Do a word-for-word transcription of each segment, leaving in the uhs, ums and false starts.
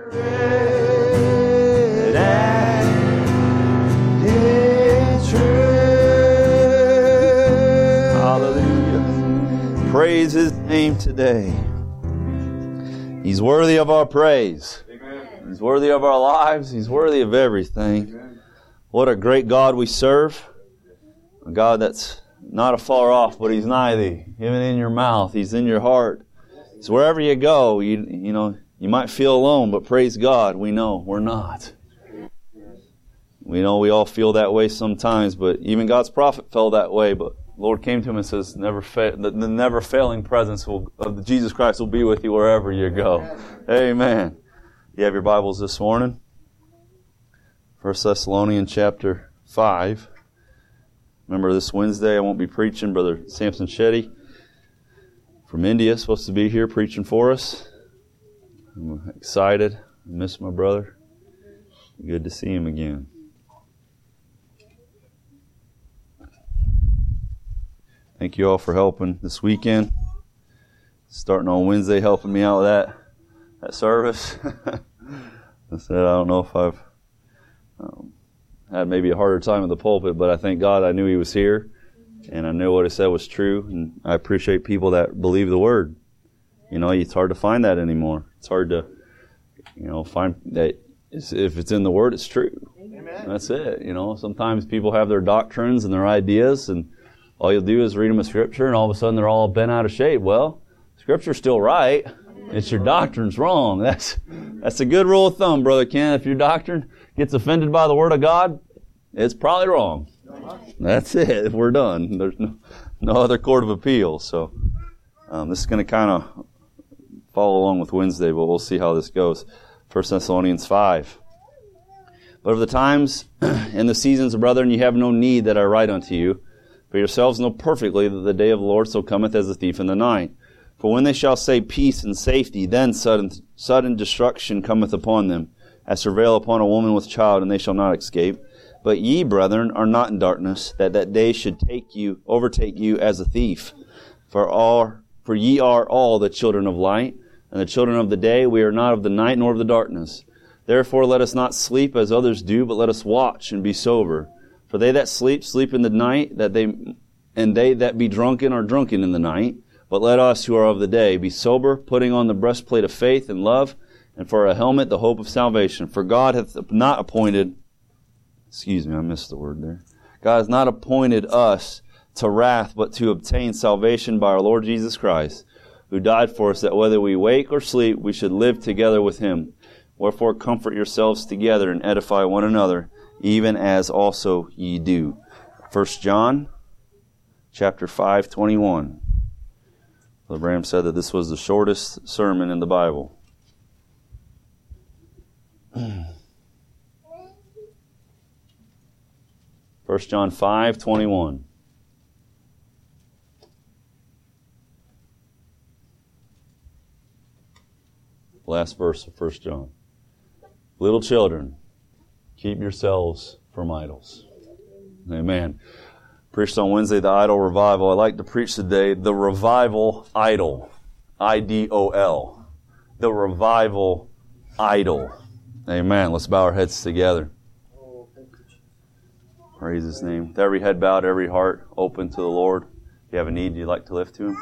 Hallelujah. Praise His name today. He's worthy of our praise. Amen. He's worthy of our lives. He's worthy of everything. Amen. What a great God we serve. A God that's not afar off, but He's nigh thee. Even in your mouth. He's in your heart. So wherever you go, you, you know, you might feel alone, but praise God, we know we're not. We know we all feel that way sometimes, but even God's prophet felt that way, but the Lord came to him and says, "Never fa- the, the never failing presence will, of Jesus Christ will be with you wherever you go." Amen. You have your Bibles this morning? First Thessalonians chapter five. Remember, this Wednesday I won't be preaching. Brother Samson Shetty from India is supposed to be here preaching for us. I'm excited. I miss my brother. Good to see him again. Thank you all for helping this weekend. Starting on Wednesday, helping me out with that that service. I said I don't know if I've um, had maybe a harder time in the pulpit, but I thank God I knew He was here, and I knew what He said was true. And I appreciate people that believe the Word. You know, it's hard to find that anymore. It's hard to, you know, find that it's, if it's in the Word, it's true. Amen. That's it. You know, sometimes people have their doctrines and their ideas, and all you'll do is read them a Scripture, and all of a sudden they're all bent out of shape. Well, Scripture's still right. It's your doctrine's wrong. That's that's a good rule of thumb, Brother Ken. If your doctrine gets offended by the Word of God, it's probably wrong. That's it. We're done. There's no, no other court of appeal. So um, this is going to kind of follow along with Wednesday, but we'll see how this goes. First Thessalonians five. But of the times and the seasons, brethren, you have no need that I write unto you. For yourselves know perfectly that the day of the Lord so cometh as a thief in the night. For when they shall say peace and safety, then sudden sudden destruction cometh upon them, as travail upon a woman with child, and they shall not escape. But ye, brethren, are not in darkness, that that day should take you, overtake you as a thief. For all, for ye are all the children of light, and the children of the day. We are not of the night nor of the darkness. Therefore let us not sleep as others do, but let us watch and be sober. For they that sleep, sleep in the night, that they and they that be drunken are drunken in the night. But let us who are of the day be sober, putting on the breastplate of faith and love, and for a helmet the hope of salvation. For God hath not appointed, excuse me, I missed the word there. God has not appointed us to wrath, but to obtain salvation by our Lord Jesus Christ, who died for us, that whether we wake or sleep, we should live together with Him. Wherefore comfort yourselves together and edify one another, even as also ye do. First John chapter five, twenty-one. Brother Branham said that this was the shortest sermon in the Bible. First John five, twenty-one. Last verse of First John. Little children, keep yourselves from idols. Amen. Preached on Wednesday the idol revival. I like to preach today the revival idol. I D O L. The revival idol. Amen. Let's bow our heads together. Praise His name. With every head bowed, every heart open to the Lord. If you have a need you'd like to lift to Him.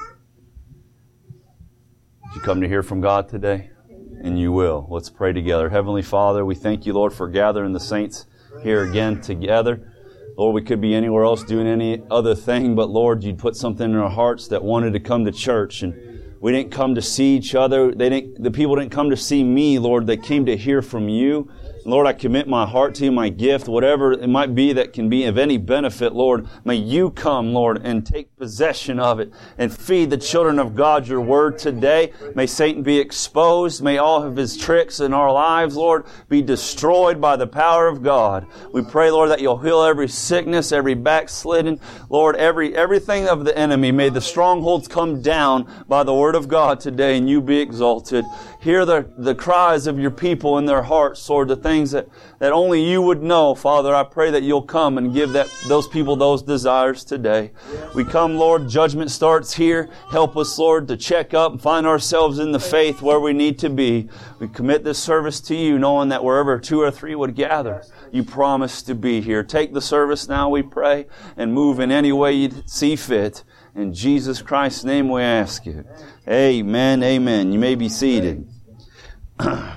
Did you come to hear from God today? And you will. Let's pray together. Heavenly Father, we thank you, Lord, for gathering the saints here again together. Lord, we could be anywhere else doing any other thing, but Lord, you'd put something in our hearts that wanted to come to church. And we didn't come to see each other. They didn't, the people didn't come to see me, Lord. They came to hear from you. Lord, I commit my heart to you, my gift, whatever it might be that can be of any benefit, Lord. May you come, Lord, and take possession of it and feed the children of God your word today. May Satan be exposed. May all of his tricks in our lives, Lord, be destroyed by the power of God. We pray, Lord, that you'll heal every sickness, every backslidden, Lord, every everything of the enemy. May the strongholds come down by the word of God today, and you be exalted. Hear the, the cries of your people in their hearts, Lord, the things things that, that only you would know. Father, I pray that you'll come and give that those people those desires today. We come, Lord, judgment starts here. Help us, Lord, to check up and find ourselves in the faith where we need to be. We commit this service to you, knowing that wherever two or three would gather, you promise to be here. Take the service now, we pray, and move in any way you see fit. In Jesus Christ's name we ask it. Amen, amen. You may be seated. The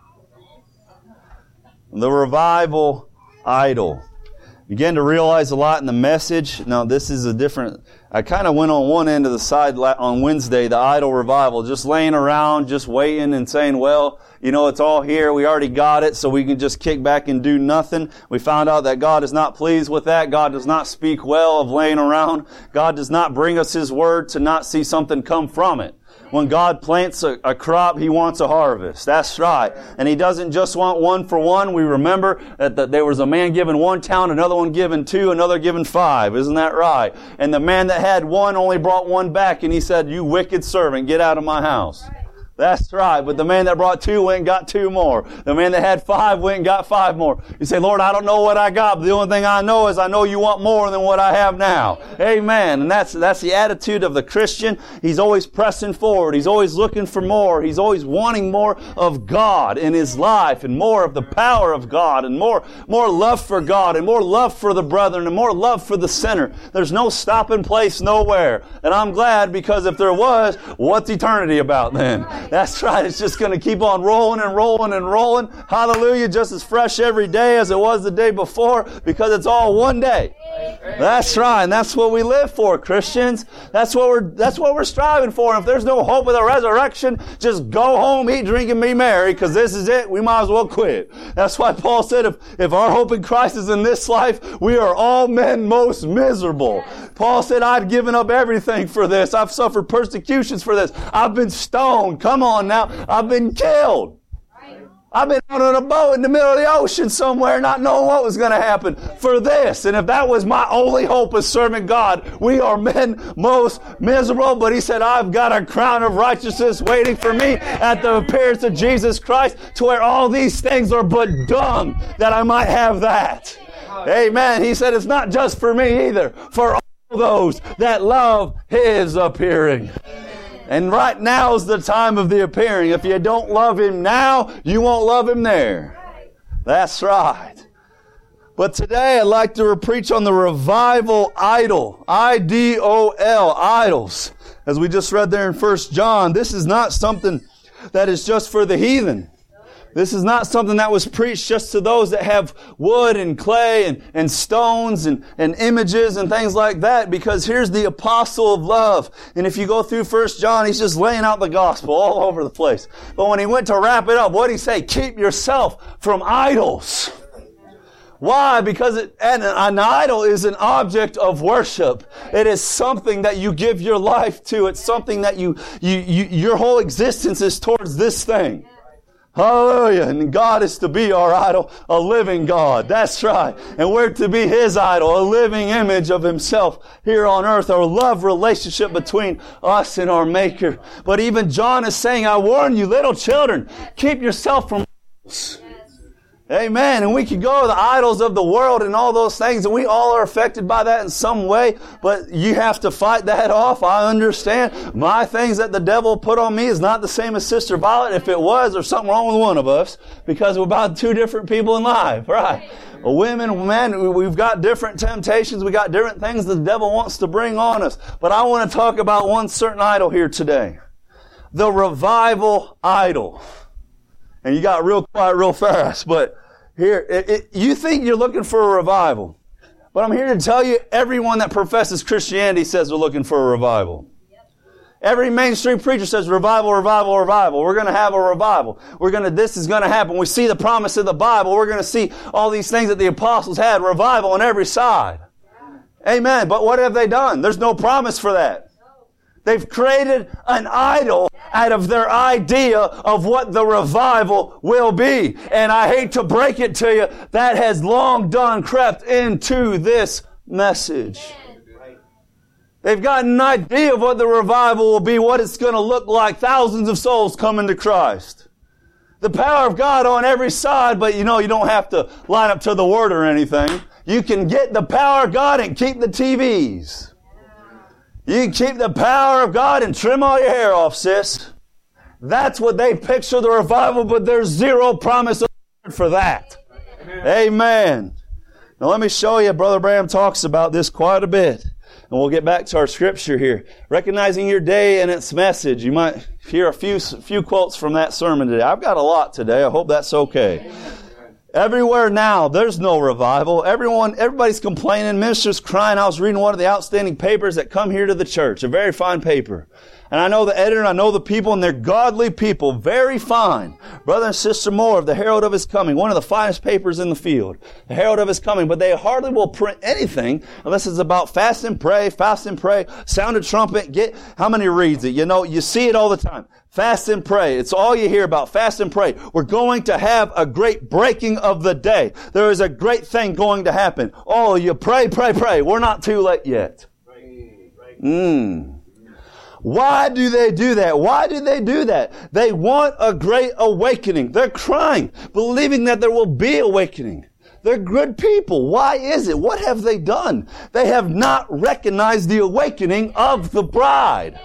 revival idol. Began to realize a lot in the message. Now, this is a different... I kind of went on one end of the side on Wednesday, the idol revival, just laying around, just waiting and saying, well, you know, it's all here. We already got it, so we can just kick back and do nothing. We found out that God is not pleased with that. God does not speak well of laying around. God does not bring us His Word to not see something come from it. When God plants a, a crop, He wants a harvest. That's right. And He doesn't just want one for one. We remember that, that there was a man given one talent, another one given two, another given five. Isn't that right? And the man that had one only brought one back, and he said, you wicked servant, get out of my house. That's right. But the man that brought two went and got two more. The man that had five went and got five more. You say, Lord, I don't know what I got, but the only thing I know is I know you want more than what I have now. Amen. And that's, that's the attitude of the Christian. He's always pressing forward. He's always looking for more. He's always wanting more of God in his life and more of the power of God and more, more love for God and more love for the brethren and more love for the sinner. There's no stopping place nowhere. And I'm glad, because if there was, what's eternity about then? That's right. It's just going to keep on rolling and rolling and rolling. Hallelujah. Just as fresh every day as it was the day before, because it's all one day. That's right. And that's what we live for, Christians. That's what we're, that's what we're striving for. And if there's no hope of the resurrection, just go home, eat, drink, and be merry, because this is it. We might as well quit. That's why Paul said, if, if our hope in Christ is in this life, we are all men most miserable. Paul said, I've given up everything for this. I've suffered persecutions for this. I've been stoned. Come on now. I've been killed. I've been out on a boat in the middle of the ocean somewhere not knowing what was going to happen for this. And if that was my only hope of serving God, we are men most miserable. But he said, I've got a crown of righteousness waiting for me at the appearance of Jesus Christ, to where all these things are but dung, that I might have that. Amen. He said, it's not just for me either, for all those that love His appearing. And right now is the time of the appearing. If you don't love Him now, you won't love Him there. That's right. But today I'd like to preach on the revival idol. I D O L, idols. As we just read there in First John, this is not something that is just for the heathen. This is not something that was preached just to those that have wood and clay and, and stones and, and images and things like that, because here's the apostle of love. And if you go through First John, he's just laying out the gospel all over the place. But when he went to wrap it up, what did he say? Keep yourself from idols. Why? Because it, an, an idol is an object of worship. It is something that you give your life to. It's something that you, you, you your whole existence is towards this thing. Hallelujah. And God is to be our idol, a living God. That's right. And we're to be His idol, a living image of Himself here on earth, our love relationship between us and our Maker. But even John is saying, I warn you, little children, keep yourself from idols. Amen. And we can go to the idols of the world and all those things, and we all are affected by that in some way, but you have to fight that off. I understand. My things that the devil put on me is not the same as Sister Violet. If it was, there's something wrong with one of us, because we're about two different people in life, right? Well, women, men, we've got different temptations. We got different things the devil wants to bring on us. But I want to talk about one certain idol here today. The revival idol. And you got real quiet real fast, but here, it, it, you think you're looking for a revival. But I'm here to tell you, everyone that professes Christianity says they're looking for a revival. Yep. Every mainstream preacher says revival, revival, revival. We're going to have a revival. We're going to, this is going to happen. We see the promise of the Bible. We're going to see all these things that the apostles had, revival on every side. Yeah. Amen. But what have they done? There's no promise for that. They've created an idol out of their idea of what the revival will be. And I hate to break it to you, that has long done crept into this message. They've got an idea of what the revival will be, what it's going to look like. Thousands of souls coming to Christ. the power of God on every side, but you know, you don't have to line up to the Word or anything. You can get the power of God and keep the T Vs. You can keep the power of God and trim all your hair off, sis. That's what they picture the revival, but there's zero promise of for that. Amen. Amen. Now let me show you, Brother Branham talks about this quite a bit. And we'll get back to our scripture here. Recognizing your day and its message. You might hear a few, few quotes from that sermon today. I've got a lot today. I hope that's okay. Everywhere now, there's no revival. Everyone, everybody's complaining. Ministers crying. I was reading one of the outstanding papers that come here to the church. A very fine paper. And I know the editor, and I know the people, and they're godly people. Very fine. Brother and Sister Moore of the Herald of His Coming. One of the finest papers in the field. The Herald of His Coming. But they hardly will print anything unless it's about fast and pray, fast and pray, sound a trumpet, get, how many reads it? You know, you see it all the time. Fast and pray. It's all you hear about. Fast and pray. We're going to have a great breaking of the day. There is a great thing going to happen. Oh, you pray, pray, pray. We're not too late yet. Mm. Why do they do that? Why do they do that? They want a great awakening. They're crying, believing that there will be awakening. They're good people. Why is it? What have they done? They have not recognized the awakening of the bride.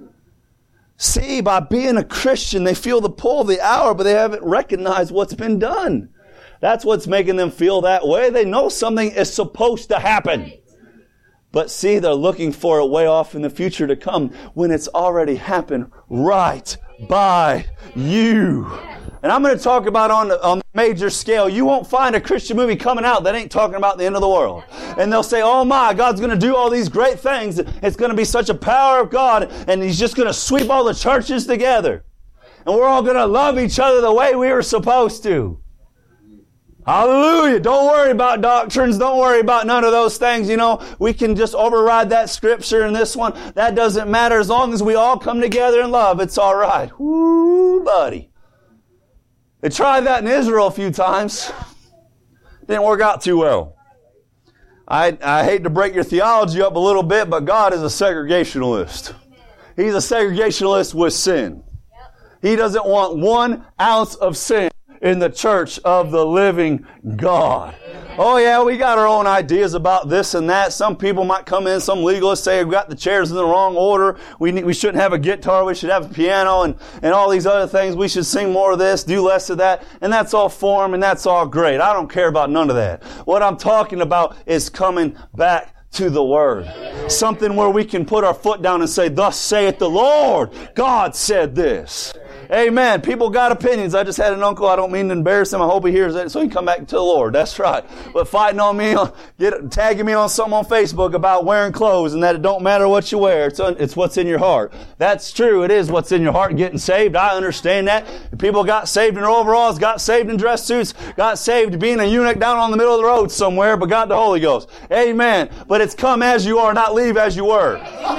See, by being a Christian, they feel the pull of the hour, but they haven't recognized what's been done. That's what's making them feel that way. They know something is supposed to happen. But see, they're looking for it way off in the future to come when it's already happened right by you. And I'm going to talk about on the, on the major scale. You won't find a Christian movie coming out that ain't talking about the end of the world. And they'll say, oh my, God's going to do all these great things. It's going to be such a power of God, and He's just going to sweep all the churches together. And we're all going to love each other the way we were supposed to. Hallelujah. Don't worry about doctrines. Don't worry about none of those things. You know, we can just override that scripture and this one. That doesn't matter. As long as we all come together in love, it's all right. Woo, buddy. They tried that in Israel a few times. Didn't work out too well. I, I hate to break your theology up a little bit, but God is a segregationalist. He's a segregationalist with sin. He doesn't want one ounce of sin in the church of the living God. Oh yeah, we got our own ideas about this and that. Some people might come in, some legalists say we've got the chairs in the wrong order. We need, we shouldn't have a guitar, we should have a piano and, and all these other things. We should sing more of this, do less of that. And that's all form and that's all great. I don't care about none of that. What I'm talking about is coming back to the Word. Something where we can put our foot down and say, thus saith the Lord. God said this. Amen. People got opinions. I just had an uncle. I don't mean to embarrass him. I hope he hears that so he can come back to the Lord. That's right. But fighting on me, get, tagging me on something on Facebook about wearing clothes and that it don't matter what you wear. It's, it's what's in your heart. That's true. It is what's in your heart getting saved. I understand that. People got saved in their overalls, got saved in dress suits, got saved being a eunuch down on the middle of the road somewhere, but got the Holy Ghost. Amen. But it's come as you are, not leave as you were.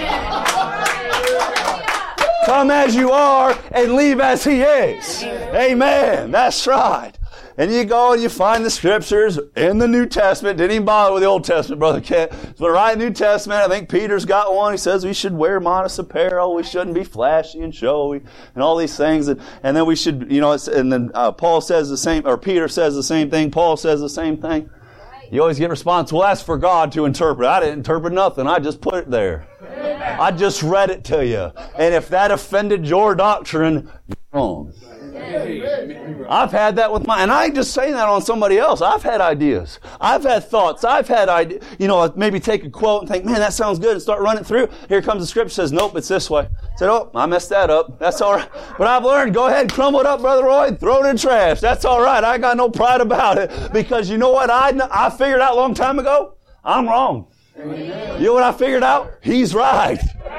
Come as you are and leave as He is. Amen. That's right. And you go and you find the scriptures in the New Testament. Didn't even bother with the Old Testament, Brother Kent. So right New Testament, I think Peter's got one. He says we should wear modest apparel. We shouldn't be flashy and showy and all these things. And, and then we should, you know, it's, and then uh, Paul says the same, or Peter says the same thing. Paul says the same thing. You always get response, well, that's for God to interpret. I didn't interpret nothing. I just put it there. I just read it to you. And if that offended your doctrine, you're wrong. I've had that with my, and I ain't just saying that on somebody else. I've had ideas. I've had thoughts. I've had ideas. You know, maybe take a quote and think, man, that sounds good, and start running through. Here comes the scripture, says, nope, it's this way. I said, oh, I messed that up. That's all right. But I've learned, go ahead and crumble it up, Brother Roy, throw it in trash. That's all right. I got no pride about it. Because you know what I, I figured out a long time ago? I'm wrong. Amen. You know what I figured out? He's right.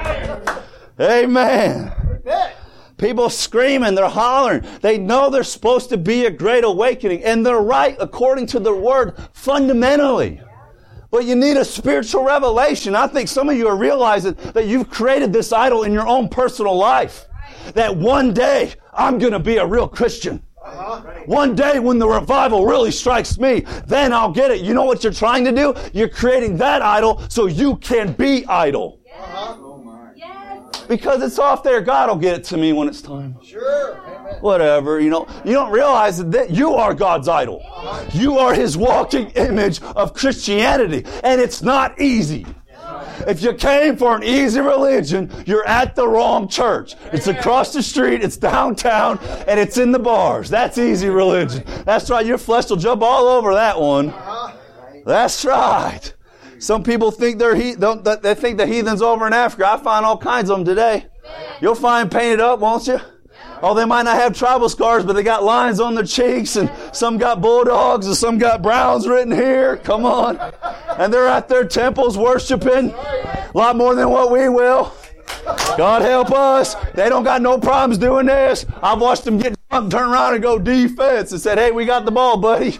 Amen. People screaming, they're hollering. They know there's supposed to be a great awakening. And they're right according to the Word fundamentally. But you need a spiritual revelation. I think some of you are realizing that you've created this idol in your own personal life. That one day, I'm going to be a real Christian. Uh-huh. One day when the revival really strikes me, then I'll get it. You know what you're trying to do? You're creating that idol so you can be idol. Uh-huh. Oh my. Yes. Because it's off there. God will get it to me when it's time. Sure. Whatever, you know. You don't realize that you are God's idol. You are His walking image of Christianity. And it's not easy. If you came for an easy religion, you're at the wrong church. It's across the street, it's downtown, and it's in the bars. That's easy religion. That's right. Your flesh will jump all over that one. That's right. Some people think they're he- don't, they think the heathens over in Africa. I find all kinds of them today. You'll find painted up, won't you? Oh, they might not have tribal scars, but they got lines on their cheeks, and some got bulldogs, and some got Browns written here. Come on. And they're at their temples worshiping a lot more than what we will. God help us. They don't got no problems doing this. I've watched them get drunk, turn around and go defense and said, hey, we got the ball, buddy.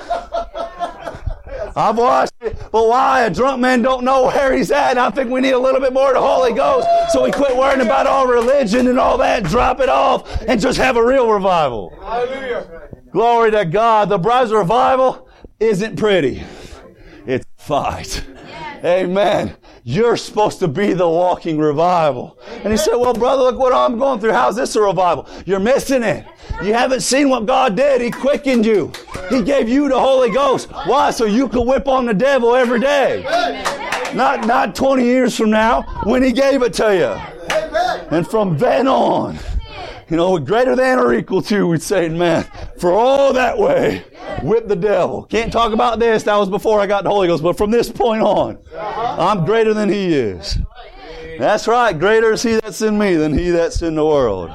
I've watched it. But why? A drunk man don't know where he's at. And I think we need a little bit more of the Holy Ghost so we quit worrying about all religion and all that, drop it off, and just have a real revival. Hallelujah. Glory to God. The bride's revival isn't pretty. It's a fight. Amen. You're supposed to be the walking revival. And he said, well, brother, look what I'm going through. How's this a revival? You're missing it. You haven't seen what God did. He quickened you. He gave you the Holy Ghost. Why? So you could whip on the devil every day. Not, not twenty years from now when He gave it to you. And from then on, you know, greater than or equal to, we'd say in math, for all that way, whip the devil. Can't talk about this. That was before I got the Holy Ghost. But from this point on, I'm greater than he is. That's right. Greater is he that's in me than he that's in the world.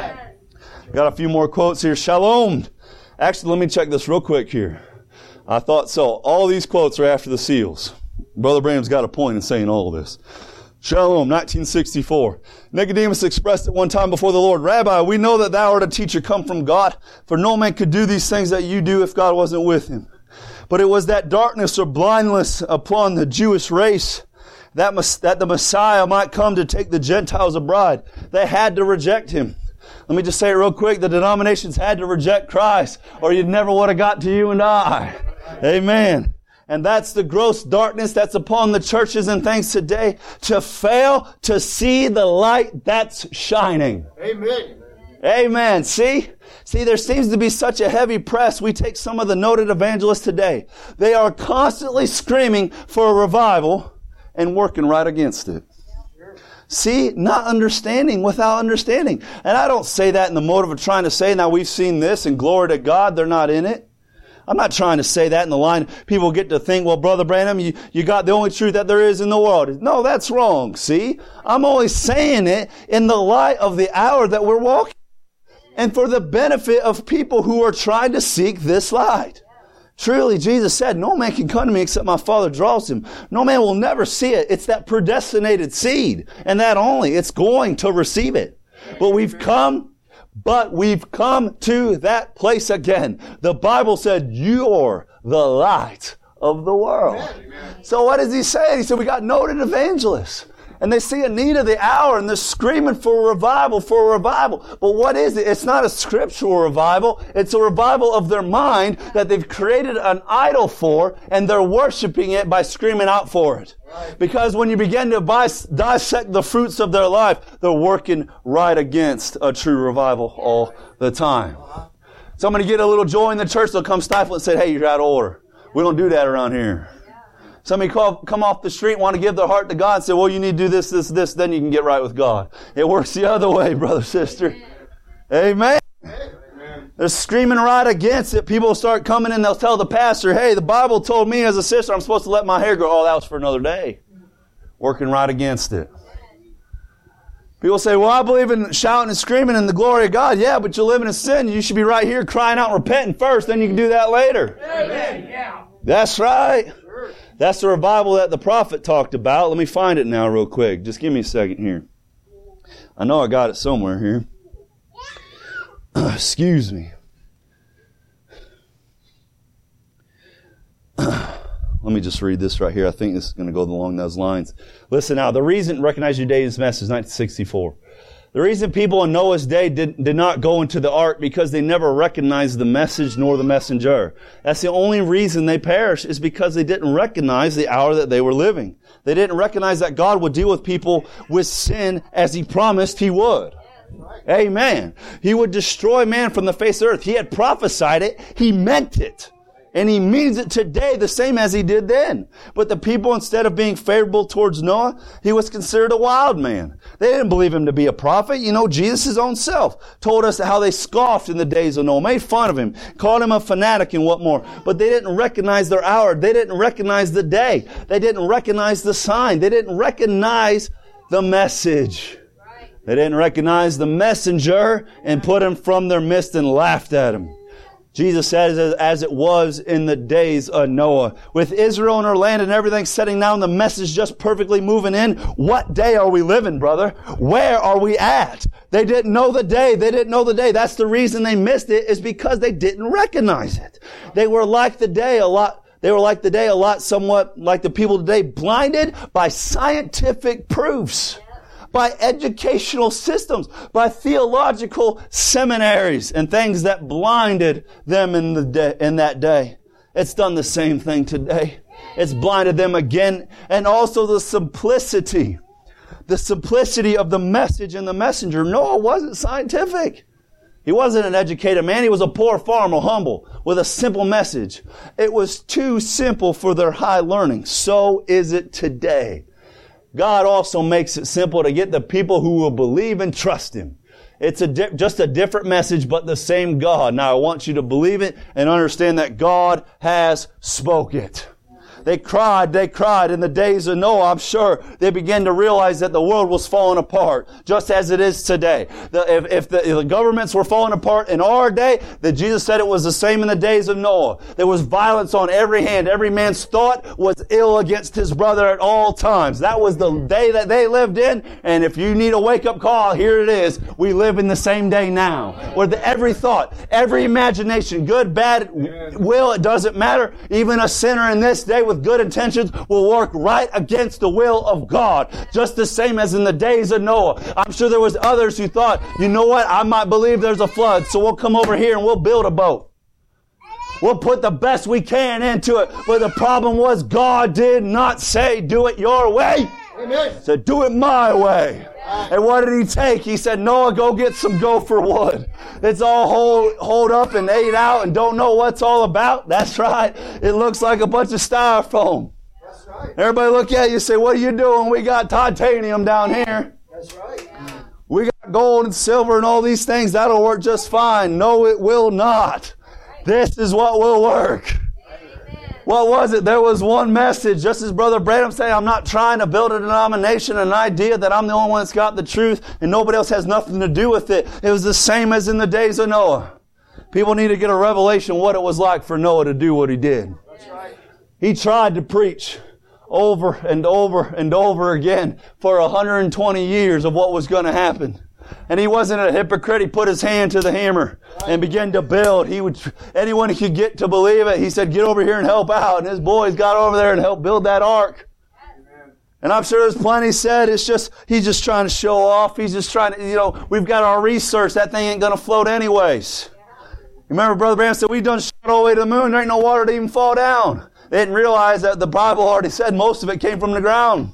Got a few more quotes here. Shalom. Actually, let me check this real quick here. I thought so. All these quotes are after the seals. Brother Branham's got a point in saying all this. Shalom, nineteen sixty-four. Nicodemus expressed at one time before the Lord, Rabbi, we know that thou art a teacher come from God, for no man could do these things that you do if God wasn't with him. But it was that darkness or blindness upon the Jewish race that, must, that the Messiah might come to take the Gentiles a bride. They had to reject him. Let me just say it real quick. The denominations had to reject Christ, or you'd never would have got to you and I. Amen. And that's the gross darkness that's upon the churches and things today, to fail to see the light that's shining. Amen. Amen. See? See, there seems to be such a heavy press. We take some of the noted evangelists today. They are constantly screaming for a revival and working right against it. See, not understanding without understanding. And I don't say that in the motive of trying to say, now we've seen this and glory to God, they're not in it. I'm not trying to say that in the line. People get to think, well, Brother Branham, you, you got the only truth that there is in the world. No, that's wrong. See, I'm only saying it in the light of the hour that we're walking and for the benefit of people who are trying to seek this light. Truly, Jesus said, no man can come to me except my Father draws him. No man will never see it. It's that predestinated seed, and that only. It's going to receive it. But we've come, but we've come to that place again. The Bible said, you're the light of the world. So what does he say? He said, we got noted evangelists. And they see a need of the hour, and they're screaming for a revival, for a revival. But what is it? It's not a scriptural revival. It's a revival of their mind that they've created an idol for, and they're worshiping it by screaming out for it. Because when you begin to dissect the fruits of their life, they're working right against a true revival all the time. Somebody get a little joy in the church, they'll come stifle and say, hey, you're out of order. We don't do that around here. Somebody call, come off the street, want to give their heart to God, and say, well, you need to do this, this, this, then you can get right with God. It works the other way, brother, sister. Amen. Amen. They're screaming right against it. People start coming in, they'll tell the pastor, hey, the Bible told me as a sister I'm supposed to let my hair grow. Oh, that was for another day. Working right against it. People say, well, I believe in shouting and screaming in the glory of God. Yeah, but you're living in sin. You should be right here crying out and repenting first, then you can do that later. Amen. Yeah. That's right. That's the revival that the prophet talked about. Let me find it now real quick. Just give me a second here. I know I got it somewhere here. Excuse me. Let me just read this right here. I think this is going to go along those lines. Listen now. The reason, recognize your day's message, nineteen sixty-four. The reason people in Noah's day did, did not go into the ark because they never recognized the message nor the messenger. That's the only reason they perished, is because they didn't recognize the hour that they were living. They didn't recognize that God would deal with people with sin as He promised He would. Amen. He would destroy man from the face of the earth. He had prophesied it. He meant it. And He means it today the same as He did then. But the people, instead of being favorable towards Noah, he was considered a wild man. They didn't believe him to be a prophet. You know, Jesus' own self told us how they scoffed in the days of Noah, made fun of him, called him a fanatic and what more. But they didn't recognize their hour. They didn't recognize the day. They didn't recognize the sign. They didn't recognize the message. They didn't recognize the messenger and put him from their midst and laughed at him. Jesus says, as it was in the days of Noah. With Israel and her land and everything setting down, the message just perfectly moving in. What day are we living, brother? Where are we at? They didn't know the day. They didn't know the day. That's the reason they missed it, is because they didn't recognize it. They were like the day a lot. They were like the day a lot, somewhat like the people today, blinded by scientific proofs, by educational systems, by theological seminaries and things that blinded them in the day, in that day. It's done the same thing today. It's blinded them again. And also the simplicity, the simplicity of the message and the messenger. Noah wasn't scientific. He wasn't an educated man. He was a poor farmer, humble, with a simple message. It was too simple for their high learning. So is it today. God also makes it simple to get the people who will believe and trust Him. It's a di- just a different message, but the same God. Now I want you to believe it and understand that God has spoke it. They cried, they cried in the days of Noah. I'm sure they began to realize that the world was falling apart, just as it is today. The, if if the, if the governments were falling apart in our day, then Jesus said it was the same in the days of Noah. There was violence on every hand. Every man's thought was ill against his brother at all times. That was the day that they lived in. And if you need a wake-up call, here it is. We live in the same day now, where the, every thought, every imagination, good, bad, will, it doesn't matter. Even a sinner in this day with good intentions will work right against the will of God, just the same as in the days of Noah. I'm sure there was others who thought, you know what, I might believe there's a flood, so we'll come over here and we'll build a boat. We'll put the best we can into it. But the problem was, God did not say, do it your way. Amen. He said, do it my way. And what did He take? He said, Noah, go get some gopher wood. It's all hold, hold up and ate out and don't know what's all about. That's right. It looks like a bunch of styrofoam. That's right. Everybody look at you and say, what are you doing? We got titanium down here. That's right. We got gold and silver and all these things. That'll work just fine. No, it will not. This is what will work. What was it? There was one message. Just as Brother Branham said, I'm not trying to build a denomination, an idea that I'm the only one that's got the truth and nobody else has nothing to do with it. It was the same as in the days of Noah. People need to get a revelation what it was like for Noah to do what he did. That's right. He tried to preach over and over and over again for one hundred twenty years of what was going to happen. And he wasn't a hypocrite. He put his hand to the hammer and began to build. He would, anyone he could get to believe it, he said, get over here and help out. And his boys got over there and helped build that ark. Amen. And I'm sure there's plenty said, it's just, he's just trying to show off. He's just trying to, you know, we've got our research. That thing ain't going to float anyways. Remember Brother Branham said, we've done shot all the way to the moon. There ain't no water to even fall down. They didn't realize that the Bible already said most of it came from the ground.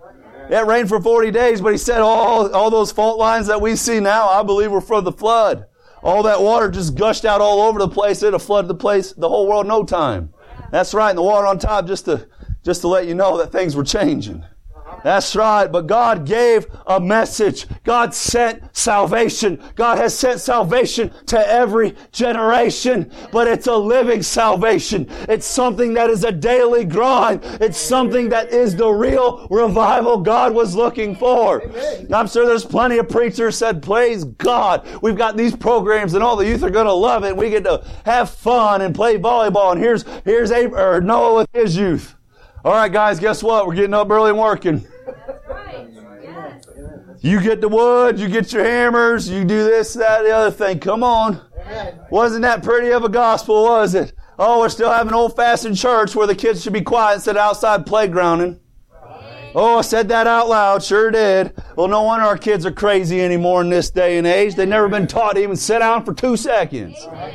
It rained for forty days, but he said all, all those fault lines that we see now, I believe were from the flood. All that water just gushed out all over the place. It'll flood the place, the whole world in no time. That's right. And the water on top just to, just to let you know that things were changing. That's right. But God gave a message. God sent salvation. God has sent salvation to every generation. But it's a living salvation. It's something that is a daily grind. It's something that is the real revival God was looking for. I'm sure there's plenty of preachers said, praise God. We've got these programs and all the youth are going to love it. We get to have fun and play volleyball. And here's, here's Abraham, or Noah with his youth. All right, guys, guess what? We're getting up early and working. Right. Yes. You get the wood, you get your hammers, you do this, that, the other thing. Come on. Amen. Wasn't that pretty of a gospel, was it? Oh, we're still having old-fashioned church where the kids should be quiet instead of outside playgrounding. Oh, I said that out loud. Sure did. Well, no wonder our kids are crazy anymore in this day and age. They've never been taught to even sit down for two seconds.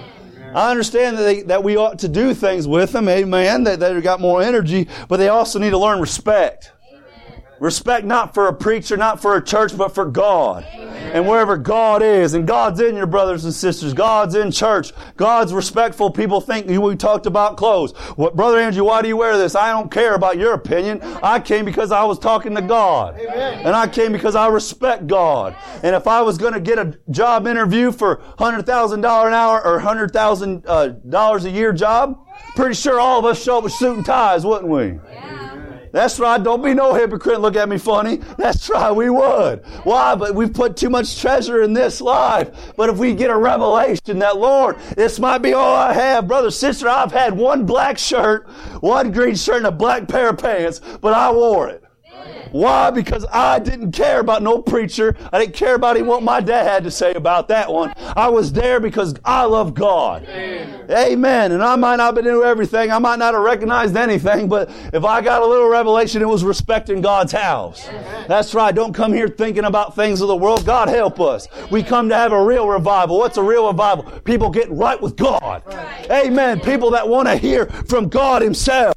I understand that, they, that we ought to do things with them, amen, that they've got more energy, but they also need to learn respect. Respect not for a preacher, not for a church, but for God. And wherever God is, and God's in your brothers and sisters, God's in church, God's respectful. People think we talked about clothes. What, Brother Andrew, why do you wear this? I don't care about your opinion. I came because I was talking to God. And I came because I respect God. And if I was going to get a job interview for one hundred thousand dollars an hour or one hundred thousand dollars a year job, pretty sure all of us show up with suit and ties, wouldn't we? That's right. Don't be no hypocrite and look at me funny. That's right. We would. Why? But we've put too much treasure in this life. But if we get a revelation that, Lord, this might be all I have. Brother, sister, I've had one black shirt, one green shirt, and a black pair of pants, but I wore it. Why? Because I didn't care about no preacher. I didn't care about even what my dad had to say about that one. I was there because I love God. Amen. Amen. And I might not have been into everything. I might not have recognized anything. But if I got a little revelation, it was respecting God's house. Amen. That's right. Don't come here thinking about things of the world. God help us. We come to have a real revival. What's a real revival? People getting right with God. Right. Amen. People that want to hear from God Himself.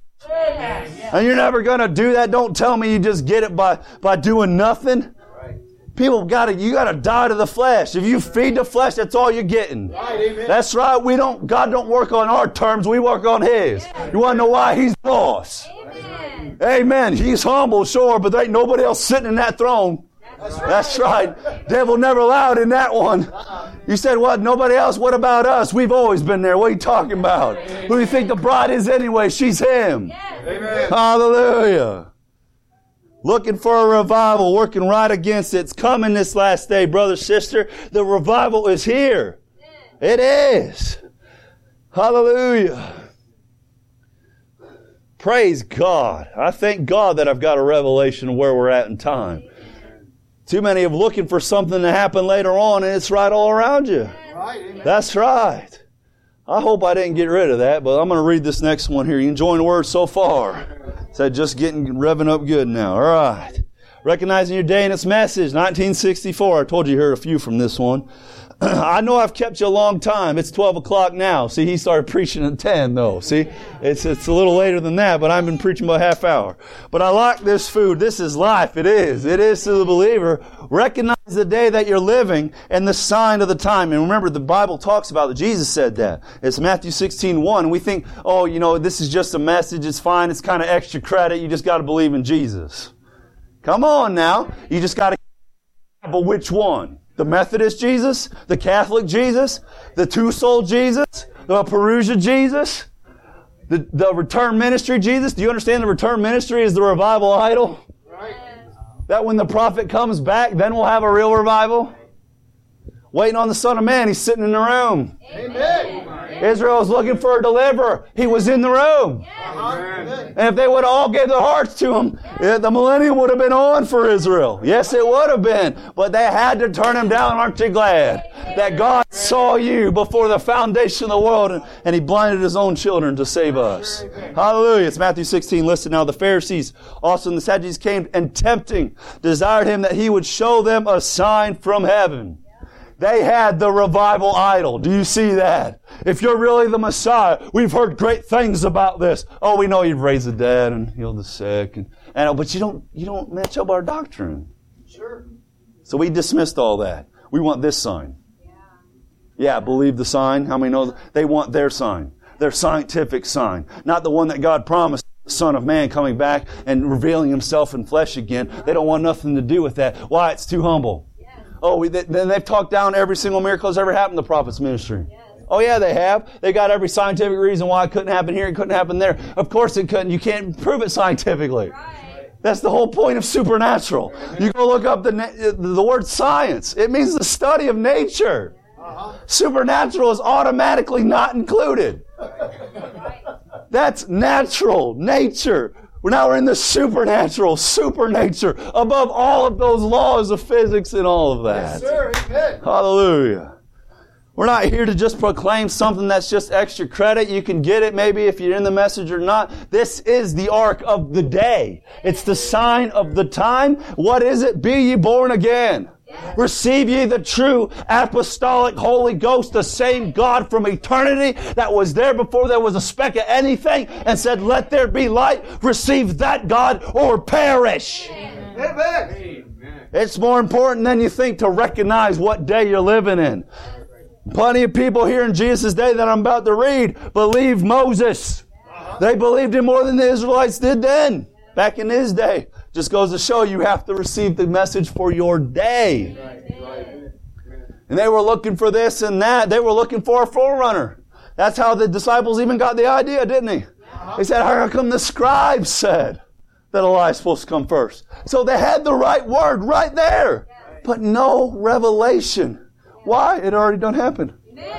And you're never going to do that. Don't tell me you just get it by, by doing nothing. People got to, you got to die to the flesh. If you feed the flesh, that's all you're getting. That's right. We don't, God don't work on our terms. We work on His. You want to know why? He's boss. Amen. Amen. He's humble, sure, but there ain't nobody else sitting in that throne. That's right. That's right. Devil never allowed in that one. You said, what? Nobody else? What about us? We've always been there. What are you talking about? Who do you think the bride is anyway? She's Him. Amen. Hallelujah. Looking for a revival, working right against it. It's coming this last day, brother, sister. The revival is here. It is. Hallelujah. Praise God. I thank God that I've got a revelation of where we're at in time. Too many of looking for something to happen later on, and it's right all around you. Right, that's right. I hope I didn't get rid of that, but I'm going to read this next one here. You enjoying the word so far? Said just getting revving up good now. All right. Recognizing your day and its message, nineteen sixty-four. I told you you heard a few from this one. I know I've kept you a long time. It's twelve o'clock now. See, he started preaching at ten, though. See, it's it's a little later than that, but I've been preaching about a half hour. But I like this food. This is life. It is. It is to the believer. Recognize the day that you're living and the sign of the time. And remember, the Bible talks about that. Jesus said that. It's Matthew sixteen one. And we think, oh, you know, this is just a message. It's fine. It's kind of extra credit. You just got to believe in Jesus. Come on now. You just got to. But which one? The Methodist Jesus? The Catholic Jesus? The two-soul Jesus? The Perusia Jesus? The, the return ministry Jesus? Do you understand the return ministry is the revival idol? Right. That when the prophet comes back, then we'll have a real revival? Waiting on the Son of Man. He's sitting in the room. Amen. Israel was looking for a deliverer. He was in the room. Amen. And if they would have all gave their hearts to Him, the millennium would have been on for Israel. Yes, it would have been. But they had to turn Him down. Aren't you glad that God saw you before the foundation of the world and, and He blinded His own children to save us? Hallelujah. It's Matthew sixteen listed now. The Pharisees, also the Sadducees came and tempting, desired Him that He would show them a sign from heaven. They had the revival idol. Do you see that? If you're really the Messiah, we've heard great things about this. Oh, we know you've raised the dead and healed the sick, and, and but you don't you don't match up our doctrine. Sure. So we dismissed all that. We want this sign. Yeah. Yeah, believe the sign. How many know they want their sign, their scientific sign, not the one that God promised. The Son of Man coming back and revealing Himself in flesh again. They don't want nothing to do with that. Why? It's too humble. Oh, we, they, they've talked down every single miracle that's ever happened in the prophet's ministry. Yes. Oh, yeah, they have. They got every scientific reason why it couldn't happen here, it couldn't happen there. Of course it couldn't. You can't prove it scientifically. Right. That's the whole point of supernatural. You go look up the the word science. It means the study of nature. Uh-huh. Supernatural is automatically not included. That's natural, nature. Now we're in the supernatural, supernature, above all of those laws of physics and all of that. Yes, sir. Amen. Hallelujah. We're not here to just proclaim something that's just extra credit. You can get it maybe if you're in the message or not. This is the ark of the day. It's the sign of the time. What is it? Be ye born again. Receive ye the true apostolic Holy Ghost, the same God from eternity that was there before there was a speck of anything and said, let there be light. Receive that God or perish. Amen. It's more important than you think to recognize what day you're living in. Plenty of people here in Jesus' day that I'm about to read believe Moses. They believed him more than the Israelites did then, back in his day. Just goes to show you have to receive the message for your day. And they were looking for this and that. They were looking for a forerunner. That's how the disciples even got the idea, didn't they? They said, how come the scribes said that Elias is supposed to come first? So they had the right word right there, but no revelation. Why? It already done happened.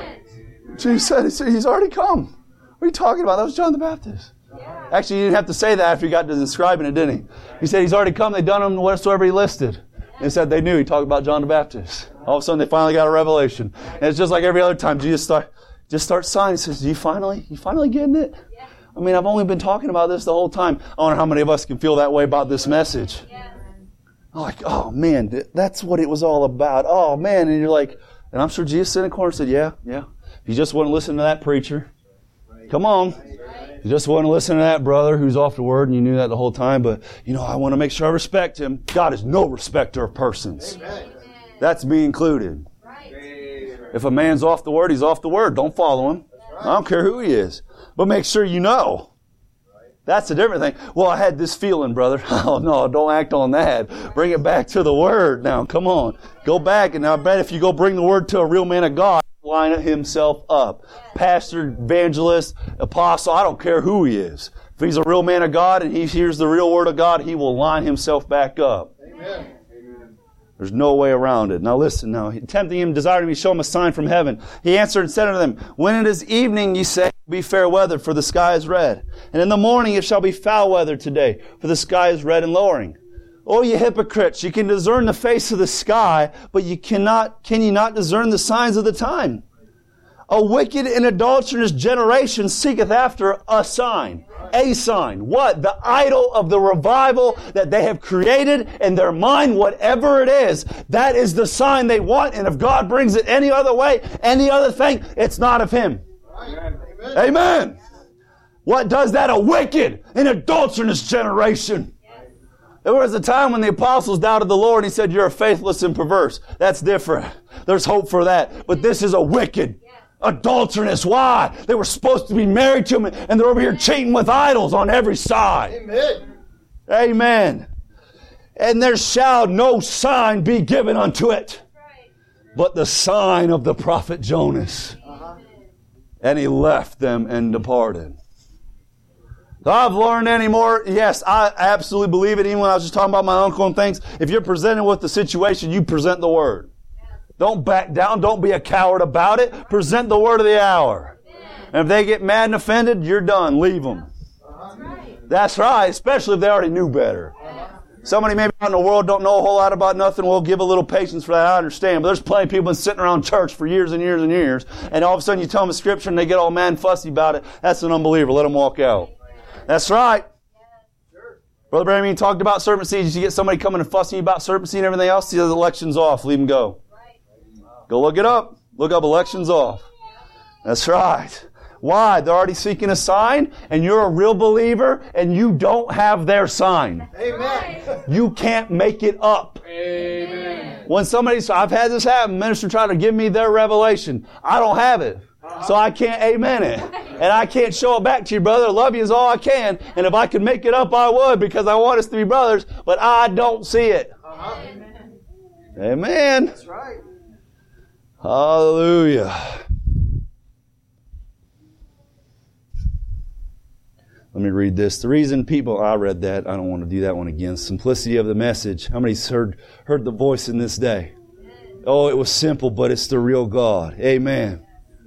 Jesus said, he said, he's already come. What are you talking about? That was John the Baptist. Yeah. Actually, you didn't have to say that after he got to describing it, didn't he? He said he's already come. They done him whatsoever he listed. And he said they knew. He talked about John the Baptist. All of a sudden, they finally got a revelation. And it's just like every other time. Jesus start, just starts signing. He says, you finally, you finally getting it? Yeah. I mean, I've only been talking about this the whole time. I wonder how many of us can feel that way about this message. Yeah. Like, oh, man, that's what it was all about. Oh, man. And you're like, and I'm sure Jesus in the corner said, yeah, yeah. You just wouldn't listen to that preacher. Come on. You just wouldn't listen to that brother who's off the word, and you knew that the whole time. But, you know, I want to make sure I respect him. God is no respecter of persons. Amen. That's me included. Right. If a man's off the word, he's off the word. Don't follow him. Right. I don't care who he is. But make sure you know. That's a different thing. Well, I had this feeling, brother. Oh, no, don't act on that. Bring it back to the Word now. Come on. Go back. And I bet if you go bring the Word to a real man of God, line himself up. Pastor, evangelist, apostle, I don't care who he is. If he's a real man of God and he hears the real Word of God, he will line himself back up. Amen. There's no way around it. Now listen now. Tempting him, desiring me to show him a sign from heaven. He answered and said unto them, when it is evening, ye say, be fair weather, for the sky is red. And in the morning it shall be foul weather today, for the sky is red and lowering. O ye hypocrites, you can discern the face of the sky, but you cannot, can ye not discern the signs of the time? A wicked and adulterous generation seeketh after a sign. A sign. What? The idol of the revival that they have created in their mind, whatever it is, that is the sign they want. And if God brings it any other way, any other thing, it's not of Him. Amen. Amen. What does that? A wicked and adulterous generation. There was a time when the apostles doubted the Lord and He said, you're faithless and perverse. That's different. There's hope for that. But this is a wicked, adulterous. Why? They were supposed to be married to Him and they're over here cheating with idols on every side. Amen. Amen. And there shall no sign be given unto it, but the sign of the prophet Jonas. And he left them and departed. So I've learned anymore. Yes, I absolutely believe it. Even when I was just talking about my uncle and things, if you're presented with the situation, you present the word. Don't back down. Don't be a coward about it. Present the word of the hour. And if they get mad and offended, you're done. Leave them. That's right, especially if they already knew better. Somebody maybe out in the world don't know a whole lot about nothing. We'll give a little patience for that. I understand. But there's plenty of people been sitting around church for years and years and years. And all of a sudden you tell them a scripture and they get all mad and fussy about it. That's an unbeliever. Let them walk out. That's right. Brother Branham talked about serpent seeds. You get somebody coming and fussing about serpent seed and everything else, see the election's off. Leave them go. Go look it up. Look up election's off. That's right. Why? They're already seeking a sign, and you're a real believer, and you don't have their sign. Amen. You can't make it up. Amen. When somebody, so I've had this happen, minister tried to give me their revelation. I don't have it. So I can't amen it. And I can't show it back to you, brother. I love you as all I can. And if I could make it up, I would, because I want us to be brothers, but I don't see it. Uh-huh. Amen. Amen. That's right. Hallelujah. Let me read this. The reason people, I read that. I don't want to do that one again. Simplicity of the message. How many's heard, heard the voice in this day? Oh, it was simple, but it's the real God. Amen.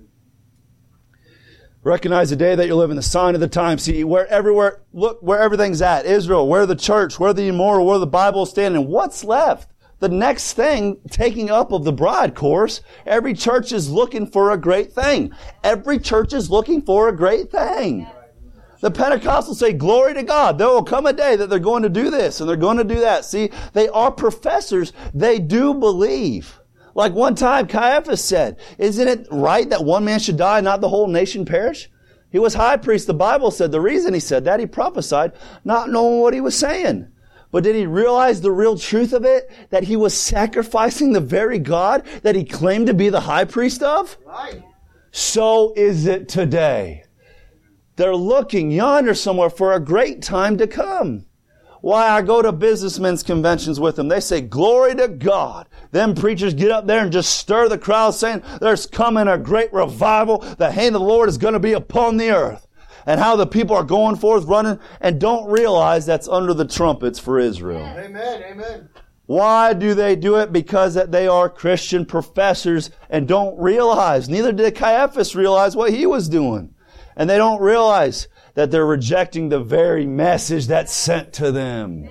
Recognize the day that you're living, the sign of the time. See, where everywhere, look where everything's at. Israel, where the church, where the immoral, where the Bible is standing. What's left? the next thing, taking up of the bride course, every church is looking for a great thing. Every church is looking for a great thing. The Pentecostals say, glory to God. There will come a day that they're going to do this and they're going to do that. See, they are professors. They do believe. Like one time Caiaphas said, isn't it right that one man should die and not the whole nation perish? He was high priest. The Bible said the reason he said that, he prophesied, not knowing what he was saying. But did he realize the real truth of it? That he was sacrificing the very God that he claimed to be the high priest of? Right. So is it today. They're looking yonder somewhere for a great time to come. Why, I go to businessmen's conventions with them. They say, glory to God. Them preachers get up there and just stir the crowd saying, there's coming a great revival. The hand of the Lord is going to be upon the earth. And how the people are going forth, running, and don't realize that's under the trumpets for Israel. Amen, amen. Why do they do it? Because that they are Christian professors and don't realize. Neither did Caiaphas realize what he was doing. And they don't realize that they're rejecting the very message that's sent to them.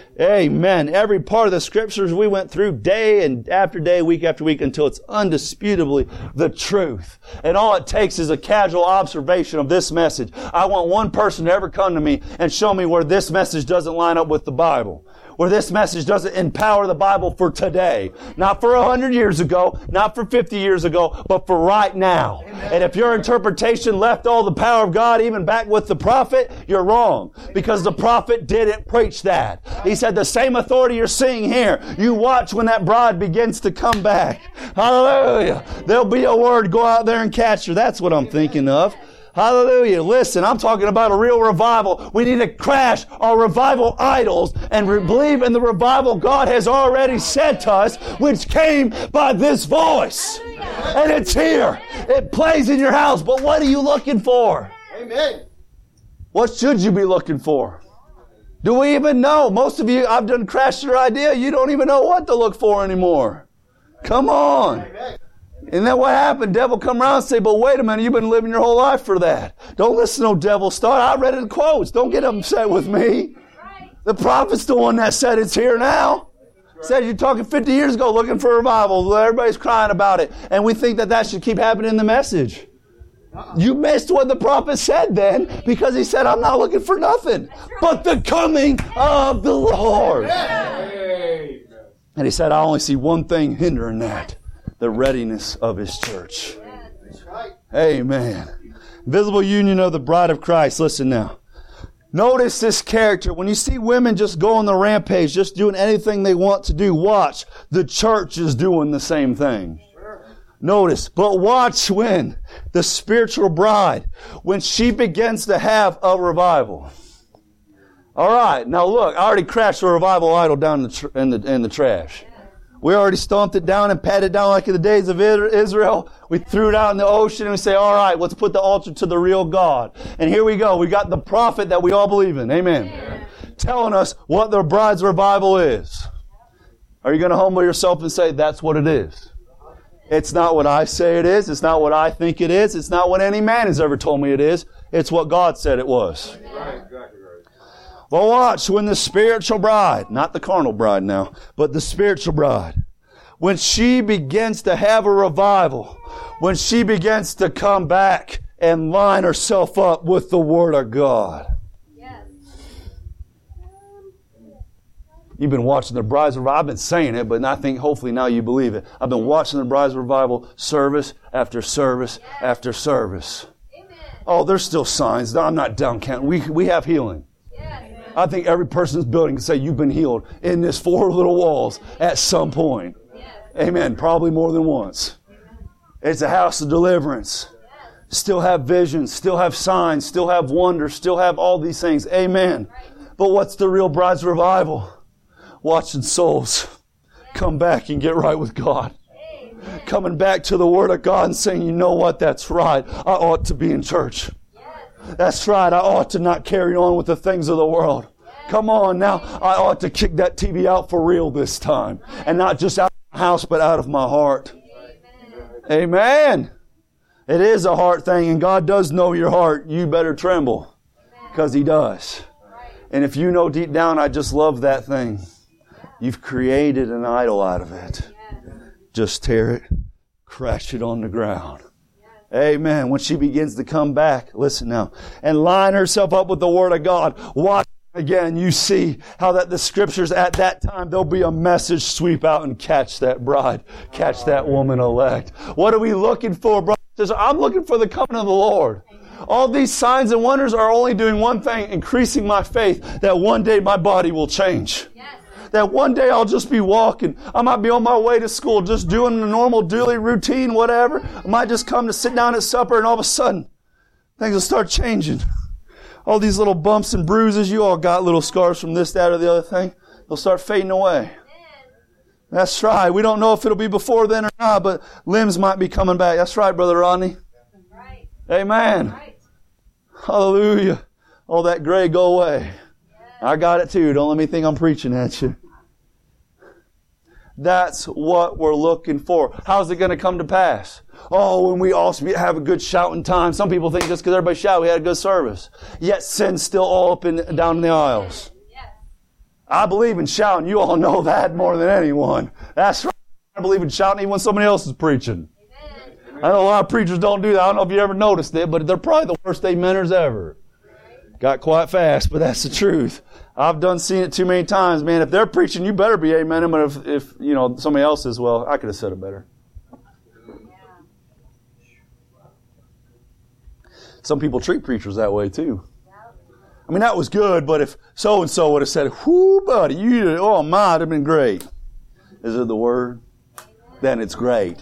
Amen. Every part of the scriptures we went through day and after day, week after week, until it's undisputably the truth. And all it takes is a casual observation of this message. I want one person to ever come to me and show me where this message doesn't line up with the Bible. Where this message doesn't empower the Bible for today. Not for a hundred years ago, not for fifty years ago, but for right now. Amen. And if your interpretation left all the power of God even back with the prophet, you're wrong. Because the prophet didn't preach that. He said the same authority you're seeing here, you watch when that bride begins to come back. Hallelujah. There'll be a word, go out there and catch her. That's what I'm thinking of. Hallelujah. Listen, I'm talking about a real revival. We need to crash our revival idols and re- believe in the revival God has already said to us, which came by this voice. And it's here. It plays in your house. But what are you looking for? Amen. What should you be looking for? Do we even know? Most of you, I've done crashed your idea. You don't even know what to look for anymore. Come on. Amen. Isn't that what happened? Devil come around and say, but wait a minute, you've been living your whole life for that. Don't listen to no devil start. I read it in quotes. Don't get upset with me. The prophet's the one that said it's here now. Said you're talking fifty years ago looking for a revival. Everybody's crying about it. And we think that that should keep happening in the message. You missed what the prophet said then, because he said, I'm not looking for nothing but the coming of the Lord. And he said, I only see one thing hindering that. The readiness of His church. Amen. Visible union of the bride of Christ. Listen now. Notice this character. When you see women just go on the rampage, just doing anything they want to do, watch. The church is doing the same thing. Notice, but watch when the spiritual bride, when she begins to have a revival. All right, now look, I already crashed a revival idol down in the, tr- in the, in the trash. We already stomped it down and patted it down like in the days of Israel. We threw it out in the ocean and we say, all right, let's put the altar to the real God. And here we go. We got the prophet that we all believe in. Amen. Amen. Telling us what the bride's revival is. Are you going to humble yourself and say, that's what it is? It's not what I say it is. It's not what I think it is. It's not what any man has ever told me it is. It's what God said it was. Right, exactly right. Well, watch when the spiritual bride, not the carnal bride now, but the spiritual bride, when she begins to have a revival, when she begins to come back and line herself up with the Word of God. Yes. You've been watching the Bride's Revival. I've been saying it, but I think hopefully now you believe it. I've been watching the Bride's Revival service after service yes. after service. Amen. Oh, there's still signs. I'm not down counting. We, we have healing. Yes. I think every person in this building can say you've been healed in this four little walls at some point. Yes. Amen. Probably more than once. It's a house of deliverance. Yes. Still have visions, still have signs, still have wonders, still have all these things. Amen. Right. But what's the real bride's revival? Watching souls come back and get right with God. Amen. Coming back to the Word of God and saying, you know what, that's right. I ought to be in church. That's right. I ought to not carry on with the things of the world. Come on now. I ought to kick that T V out for real this time. And not just out of my house, but out of my heart. Amen. Amen. It is a heart thing, and God does know your heart. You better tremble, because He does. And if you know deep down, I just love that thing. You've created an idol out of it. Just tear it, crash it on the ground. Amen. When she begins to come back, listen now, and line herself up with the Word of God, watch again, you see how that the Scriptures at that time, there'll be a message sweep out and catch that bride, catch that woman elect. What are we looking for, brothers? I'm looking for the coming of the Lord. All these signs and wonders are only doing one thing, increasing my faith that one day my body will change. Yes. That one day I'll just be walking. I might be on my way to school, just doing the normal daily routine, whatever. I might just come to sit down at supper, and all of a sudden, things will start changing. All these little bumps and bruises, you all got little scars from this, that, or the other thing. They'll start fading away. That's right. We don't know if it'll be before then or not, but limbs might be coming back. That's right, Brother Rodney. Right. Amen. Right. Hallelujah. All that gray go away. I got it too. Don't let me think I'm preaching at you. That's what we're looking for. How's it going to come to pass? Oh, when we all have a good shouting time. Some people think just because everybody shout, we had a good service. Yet sin's still all up and down in the aisles. I believe in shouting. You all know that more than anyone. That's right. I believe in shouting even when somebody else is preaching. Amen. I know a lot of preachers don't do that. I don't know if you ever noticed it, but they're probably the worst amenters ever. Got quiet fast, but that's the truth. I've done seen it too many times, man. If they're preaching, you better be amening. But if, if you know somebody else is, well, I could have said it better. Some people treat preachers that way too. I mean, that was good, but if so-and-so would have said, whoo, buddy, you, oh, my, it'd have been great. Is it the word? Then it's great.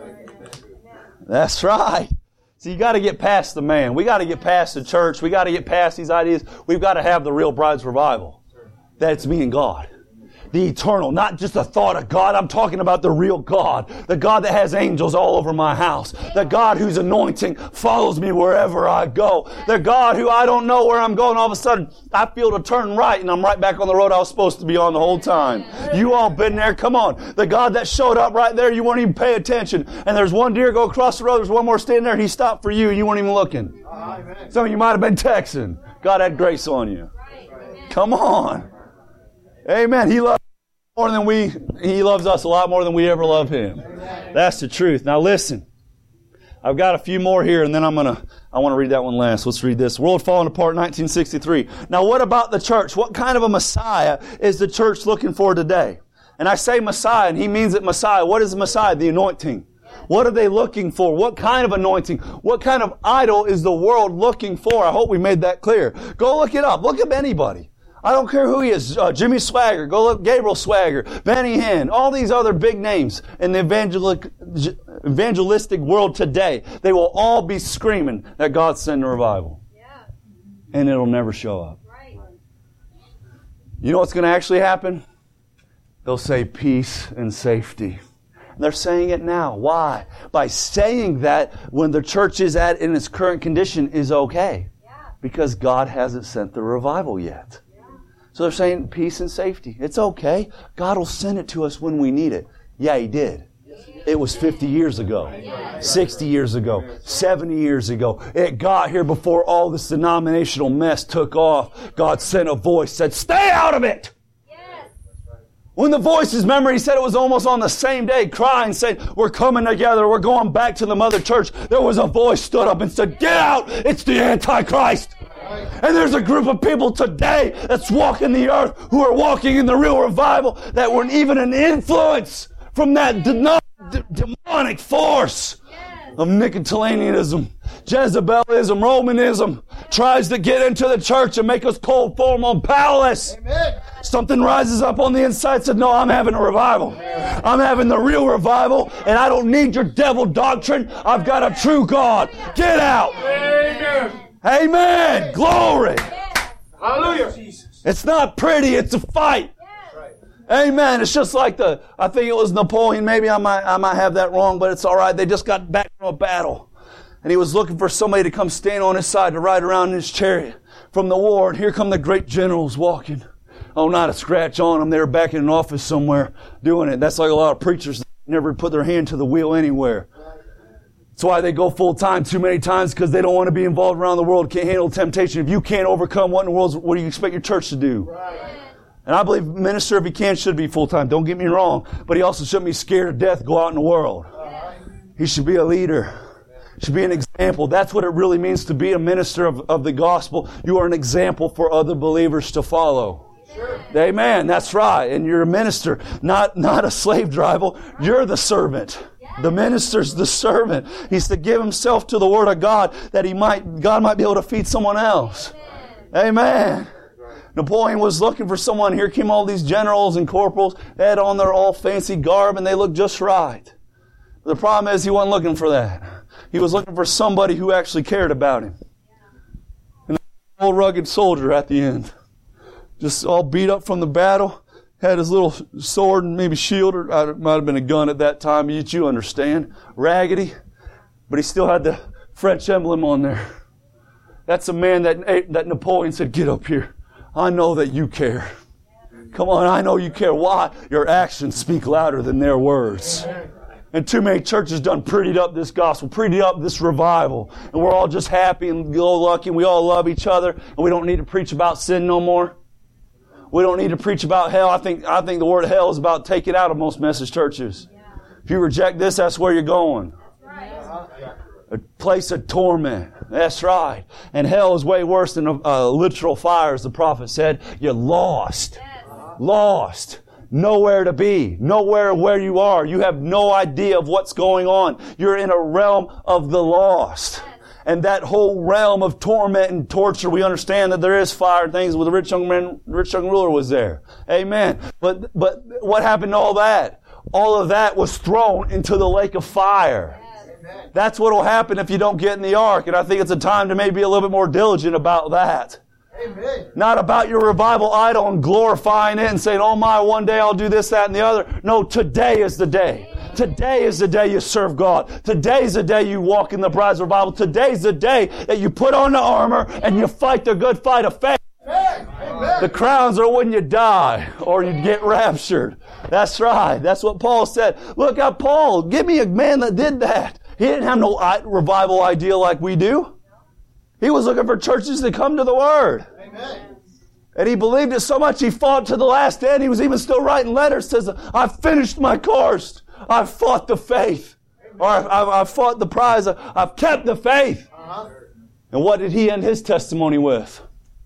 That's right. So you got to get past the man. We got to get past the church. We got to get past these ideas. We've got to have the real bride's revival. That's me and God. The eternal, not just a thought of God. I'm talking about the real God. The God that has angels all over my house. The God whose anointing follows me wherever I go. The God who I don't know where I'm going. All of a sudden, I feel to turn right and I'm right back on the road I was supposed to be on the whole time. You all been there? Come on. The God that showed up right there, you won't even pay attention. And there's one deer go across the road, there's one more standing there, he stopped for you and you weren't even looking. Some of you might have been texting. God had grace on you. Come on. Amen. He loves more than we, He loves us a lot more than we ever love Him. That's the truth. Now listen. I've got a few more here and then I'm going to, I want to read that one last. Let's read this. World Falling Apart, nineteen sixty-three. Now what about the church? What kind of a Messiah is the church looking for today? And I say Messiah and he means it Messiah. What is Messiah? The anointing. What are they looking for? What kind of anointing? What kind of idol is the world looking for? I hope we made that clear. Go look it up. Look up anybody. I don't care who he is. Uh, Jimmy Swagger. Go look. Gabriel Swagger. Benny Hinn. All these other big names in the evangelic, evangelistic world today. They will all be screaming that God's sending a revival. Yeah. And it'll never show up. Right. You know what's going to actually happen? They'll say peace and safety. And they're saying it now. Why? By saying that when the church is at in its current condition is okay. Yeah. Because God hasn't sent the revival yet. So they're saying peace and safety. It's okay. God will send it to us when we need it. Yeah, He did. It was fifty years ago, sixty years ago, seventy years ago. It got here before all this denominational mess took off. God sent a voice, said, stay out of it. When the voices, remember, He said it was almost on the same day, crying, saying, we're coming together, we're going back to the mother church. There was a voice stood up and said, get out, it's the Antichrist. And there's a group of people today that's walking the earth who are walking in the real revival that weren't even an influence from that de- de- demonic force of Nicotolanism, Jezebelism, Romanism tries to get into the church and make us cold, formal, and powerless. Amen. Something rises up on the inside and says, no, I'm having a revival. Amen. I'm having the real revival, and I don't need your devil doctrine. I've got a true God. Get out. Amen. Amen. Glory. Hallelujah. It's not pretty. It's a fight. Amen. It's just like the, I think it was Napoleon. Maybe I might, I might have that wrong, but it's all right. They just got back from a battle. And he was looking for somebody to come stand on his side to ride around in his chariot from the war. And here come the great generals walking. Oh, not a scratch on them. They were back in an office somewhere doing it. That's like a lot of preachers that never put their hand to the wheel anywhere. That's why they go full time too many times, because they don't want to be involved around the world, can't handle temptation. If you can't overcome, what in the world, what do you expect your church to do? Right. And I believe minister, if he can, should be full-time. Don't get me wrong. But he also shouldn't be scared to death to go out in the world. He should be a leader. Should be an example. That's what it really means to be a minister of, of the gospel. You are an example for other believers to follow. Sure. Amen. That's right. And you're a minister, not, not a slave driver. You're the servant. The minister's the servant. He's to give himself to the Word of God that he might, God might be able to feed someone else. Amen. Napoleon was looking for someone. Here came all these generals and corporals. They had on their all fancy garb and they looked just right. The problem is he wasn't looking for that. He was looking for somebody who actually cared about him. And the old rugged soldier at the end, just all beat up from the battle, had his little sword and maybe shield, or it might have been a gun at that time, you, you understand, raggedy, but he still had the French emblem on there. That's a man that, that Napoleon said, get up here. I know that you care. Come on, I know you care. Why? Your actions speak louder than their words. And too many churches done prettied up this gospel, prettied up this revival. And we're all just happy and go-lucky and we all love each other and we don't need to preach about sin no more. We don't need to preach about hell. I think, I think the word hell is about taken out of most message churches. Yeah. If you reject this, that's where you're going. Right. A place of torment. That's right. And hell is way worse than a, a literal fire, as the prophet said. You're lost. Yes. Lost. Nowhere to be. Nowhere where you are. You have no idea of what's going on. You're in a realm of the lost. And that whole realm of torment and torture, we understand that there is fire and things. Well, the rich young man, rich young ruler was there. Amen. But, but what happened to all that? All of that was thrown into the lake of fire. Yes. That's what will happen if you don't get in the ark. And I think it's a time to maybe be a little bit more diligent about that. Amen. Not about your revival idol and glorifying it and saying, oh my, one day I'll do this, that, and the other. No, today is the day. Today is the day you serve God. Today is the day you walk in the bride's revival. Today is the day that you put on the armor and you fight the good fight of faith. Amen. The crowns are when you die or you get raptured. That's right. That's what Paul said. Look at Paul. Give me a man that did that. He didn't have no revival idea like we do. He was looking for churches to come to the Word. Amen. And he believed it so much he fought to the last end. He was even still writing letters. Says, I've finished my course. I've fought the faith. Amen. Or I've, I've, I've fought the prize. I've kept the faith. Uh-huh. And what did he end his testimony with?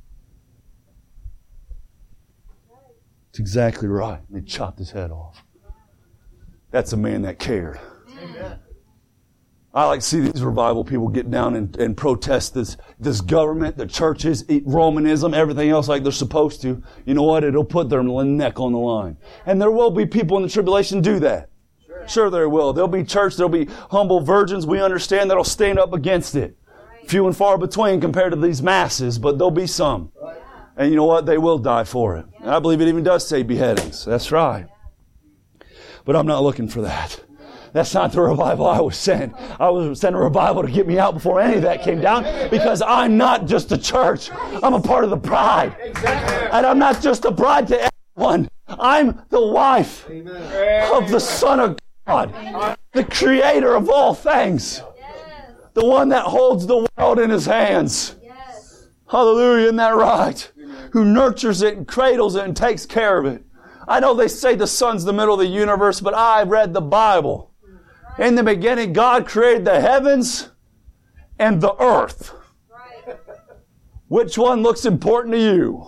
It's exactly right. They chopped his head off. That's a man that cared. Amen. I like to see these revival people get down and, and protest this, this government, the churches, Romanism, everything else like they're supposed to. You know what? It'll put their neck on the line. And there will be people in the tribulation do that. Sure, sure there will. There'll be church, there'll be humble virgins, we understand, that'll stand up against it. Right. Few and far between compared to these masses, but there'll be some. Right. And you know what? They will die for it. Yeah. And I believe it even does say beheadings. That's right. But I'm not looking for that. That's not the revival I was sent. I was sent a revival to get me out before any of that came down, because I'm not just a church. I'm a part of the bride. And I'm not just a bride to everyone. I'm the wife of the Son of God, the Creator of all things, the one that holds the world in His hands. Hallelujah, isn't that right? Who nurtures it and cradles it and takes care of it. I know they say the sun's the middle of the universe, but I read the Bible. In the beginning, God created the heavens and the earth. Right. Which one looks important to you?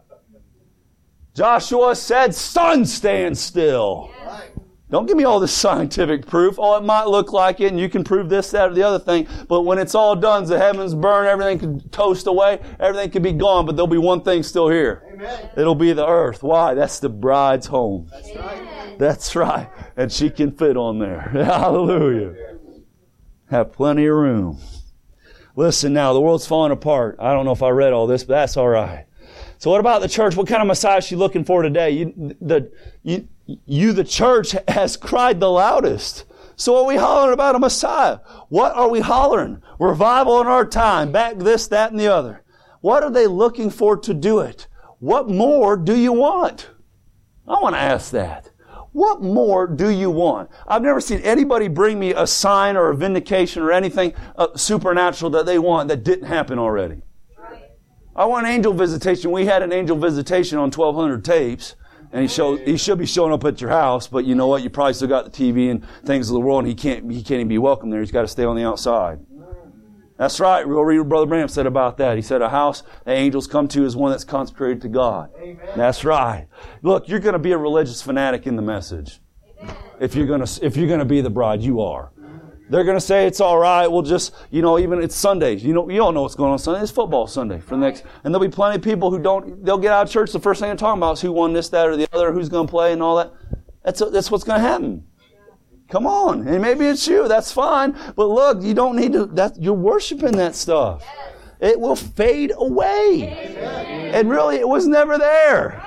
Joshua said, sun, stand still. Yes. Don't give me all this scientific proof. Oh, it might look like it, and you can prove this, that, or the other thing. But when it's all done, the heavens burn, everything can toast away, everything can be gone, but there'll be one thing still here. Amen. It'll be the earth. Why? That's the bride's home. That's right. That's right. And she can fit on there. Hallelujah. Have plenty of room. Listen now, the world's falling apart. I don't know if I read all this, but that's all right. So what about the church? What kind of Messiah is she looking for today? You, the, you, you, the church, has cried the loudest. So what are we hollering about a Messiah? What are we hollering? Revival in our time. Back this, that, and the other. What are they looking for to do it? What more do you want? I want to ask that. What more do you want? I've never seen anybody bring me a sign or a vindication or anything uh, supernatural that they want that didn't happen already. I want angel visitation. We had an angel visitation on twelve hundred tapes. And he show, he should be showing up at your house, but you know what? You probably still got the T V and things of the world, and he can't, he can't even be welcome there. He's got to stay on the outside. That's right. We'll read what Brother Branham said about that. He said a house that angels come to is one that's consecrated to God. Amen. That's right. Look, you're going to be a religious fanatic in the message. Amen. If you're going to, if you're going to be the bride, you are. They're going to say it's all right. We'll just, you know, even it's Sunday. You know, you all know what's going on Sunday. It's football Sunday for the next, and there'll be plenty of people who don't. They'll get out of church. The first thing they're talking about is who won this, that, or the other, who's going to play, and all that. That's that's what's going to happen. Come on, and maybe it's you. That's fine. But look, you don't need to. That you're worshiping that stuff. It will fade away, and really, it was never there.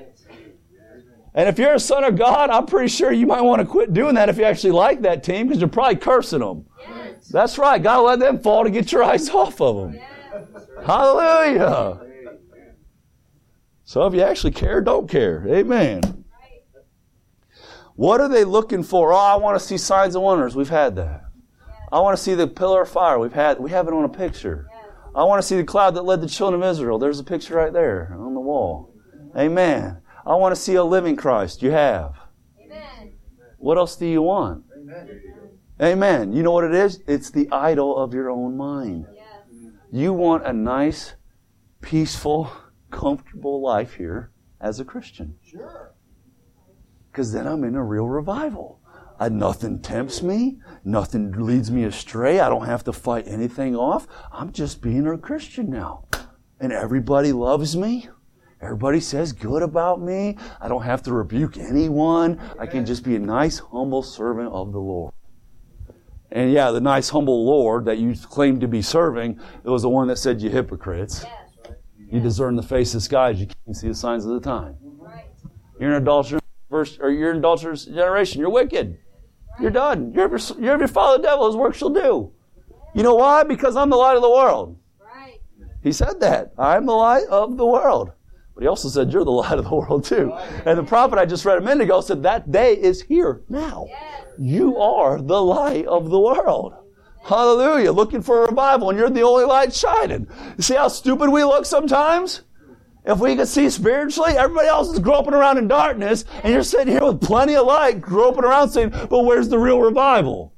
And if you're a son of God, I'm pretty sure you might want to quit doing that if you actually like that team, because you're probably cursing them. Yes. That's right. Got to let them fall to get your eyes off of them. Yes. Hallelujah. So if you actually care, don't care. Amen. Right. What are they looking for? Oh, I want to see signs and wonders. We've had that. Yes. I want to see the pillar of fire. We've had. We have it on a picture. Yes. I want to see the cloud that led the children of Israel. There's a picture right there on the wall. Amen. I want to see a living Christ. You have. Amen. What else do you want? Amen. Amen. You know what it is? It's the idol of your own mind. Yes. You want a nice, peaceful, comfortable life here as a Christian. Sure. Because then I'm in a real revival. I, nothing tempts me. Nothing leads me astray. I don't have to fight anything off. I'm just being a Christian now. And everybody loves me. Everybody says good about me. I don't have to rebuke anyone. I can just be a nice, humble servant of the Lord. And yeah, the nice, humble Lord that you claim to be serving, it was the one that said, you hypocrites. Yes. You discern the face of the skies. You can't see the signs of the time. Right. You're an adulterous, or you're an adulterous generation. You're wicked. Right. You're done. You're ever, you're ever follow the devil, his work shall do. You know why? Because I'm the light of the world. Right. He said that. I'm the light of the world. But he also said, you're the light of the world too. And the prophet I just read a minute ago said, that day is here now. Yes. You are the light of the world. Hallelujah. Looking for a revival, and you're the only light shining. You see how stupid we look sometimes? If we could see spiritually, everybody else is groping around in darkness, and you're sitting here with plenty of light, groping around saying, but where's the real revival?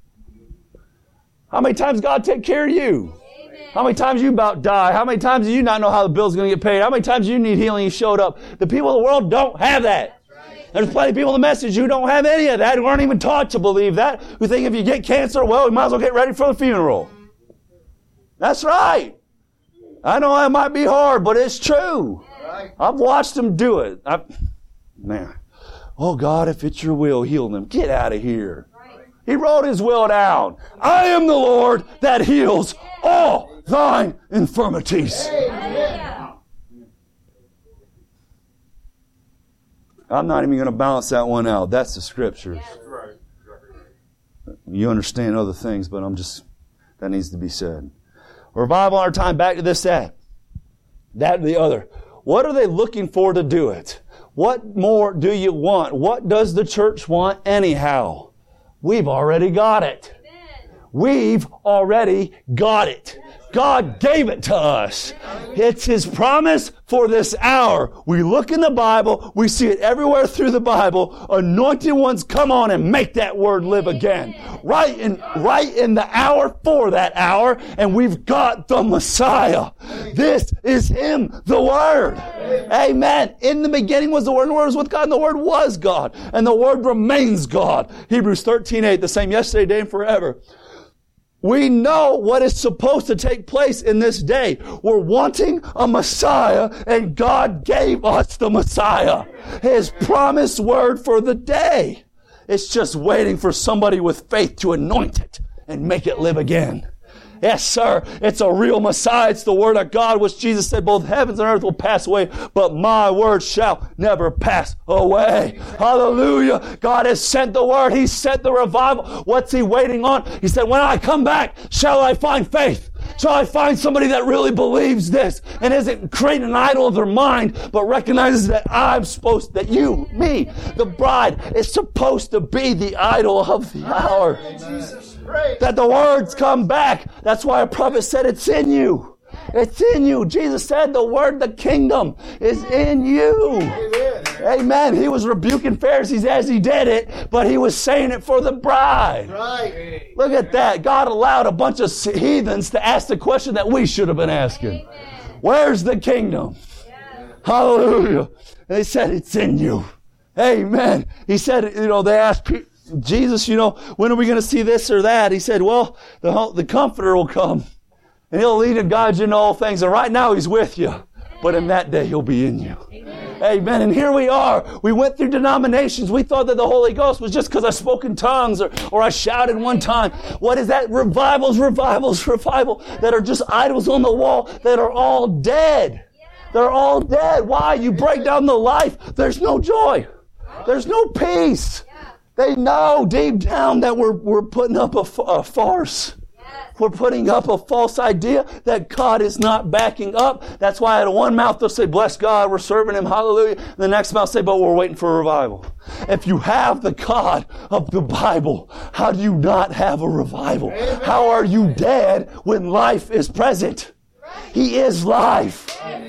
How many times God take care of you? How many times you about die? How many times do you not know how the bill's going to get paid? How many times you need healing, you showed up? The people of the world don't have that. Right. There's plenty of people in the message who don't have any of that, who aren't even taught to believe that, who think if you get cancer, well, we might as well get ready for the funeral. That's right. I know it might be hard, but it's true. Right. I've watched them do it. I've, man, oh God, if it's your will, heal them. Get out of here. Right. He wrote his will down. I am the Lord that heals all thine infirmities. Amen. I'm not even going to balance that one out. That's the scriptures. You understand other things, but I'm just, that needs to be said. Revival in our time, back to this, that. That or the other. What are they looking for to do it? What more do you want? What does the church want anyhow? We've already got it. We've already got it. God gave it to us. It's His promise for this hour. We look in the Bible. We see it everywhere through the Bible. Anointed ones, come on and make that word live again. Right in, right in the hour for that hour. And we've got the Messiah. This is Him, the Word. Amen. In the beginning was the Word, and the Word was with God, and the Word was God. And the Word remains God. Hebrews thirteen eight, the same yesterday, today, and forever. We know what is supposed to take place in this day. We're wanting a Messiah, and God gave us the Messiah. His promised word for the day. It's just waiting for somebody with faith to anoint it and make it live again. Yes, sir. It's a real Messiah. It's the Word of God, which Jesus said, both heavens and earth will pass away, but my word shall never pass away. Hallelujah. God has sent the Word. He sent the revival. What's He waiting on? He said, when I come back, shall I find faith? Shall I find somebody that really believes this and isn't creating an idol of their mind, but recognizes that I'm supposed, that you, me, the bride, is supposed to be the idol of the hour. That the words come back. That's why a prophet said it's in you. It's in you. Jesus said the word, the kingdom is in you. Amen. Amen. He was rebuking Pharisees as he did it, but he was saying it for the bride. Right. Look at that. God allowed a bunch of heathens to ask the question that we should have been asking. Amen. Where's the kingdom? Yes. Hallelujah. And they said, it's in you. Amen. He said, you know, they asked Jesus, you know, when are we going to see this or that? He said, well, the, the Comforter will come and He'll lead and guide you in all things. And right now He's with you, but in that day He'll be in you. Amen. Amen. And here we are. We went through denominations. We thought that the Holy Ghost was just because I spoke in tongues or, or I shouted one time. What is that? Revivals, revivals, revival that are just idols on the wall that are all dead. They're all dead. Why? You break down the life. There's no joy. There's no peace. They know deep down that we're, we're putting up a, a farce. We're putting up a false idea that God is not backing up. That's why out of one mouth they'll say, bless God, we're serving Him, hallelujah. The next mouth say, but we're waiting for a revival. If you have the God of the Bible, how do you not have a revival? Amen. How are you dead when life is present? He is life.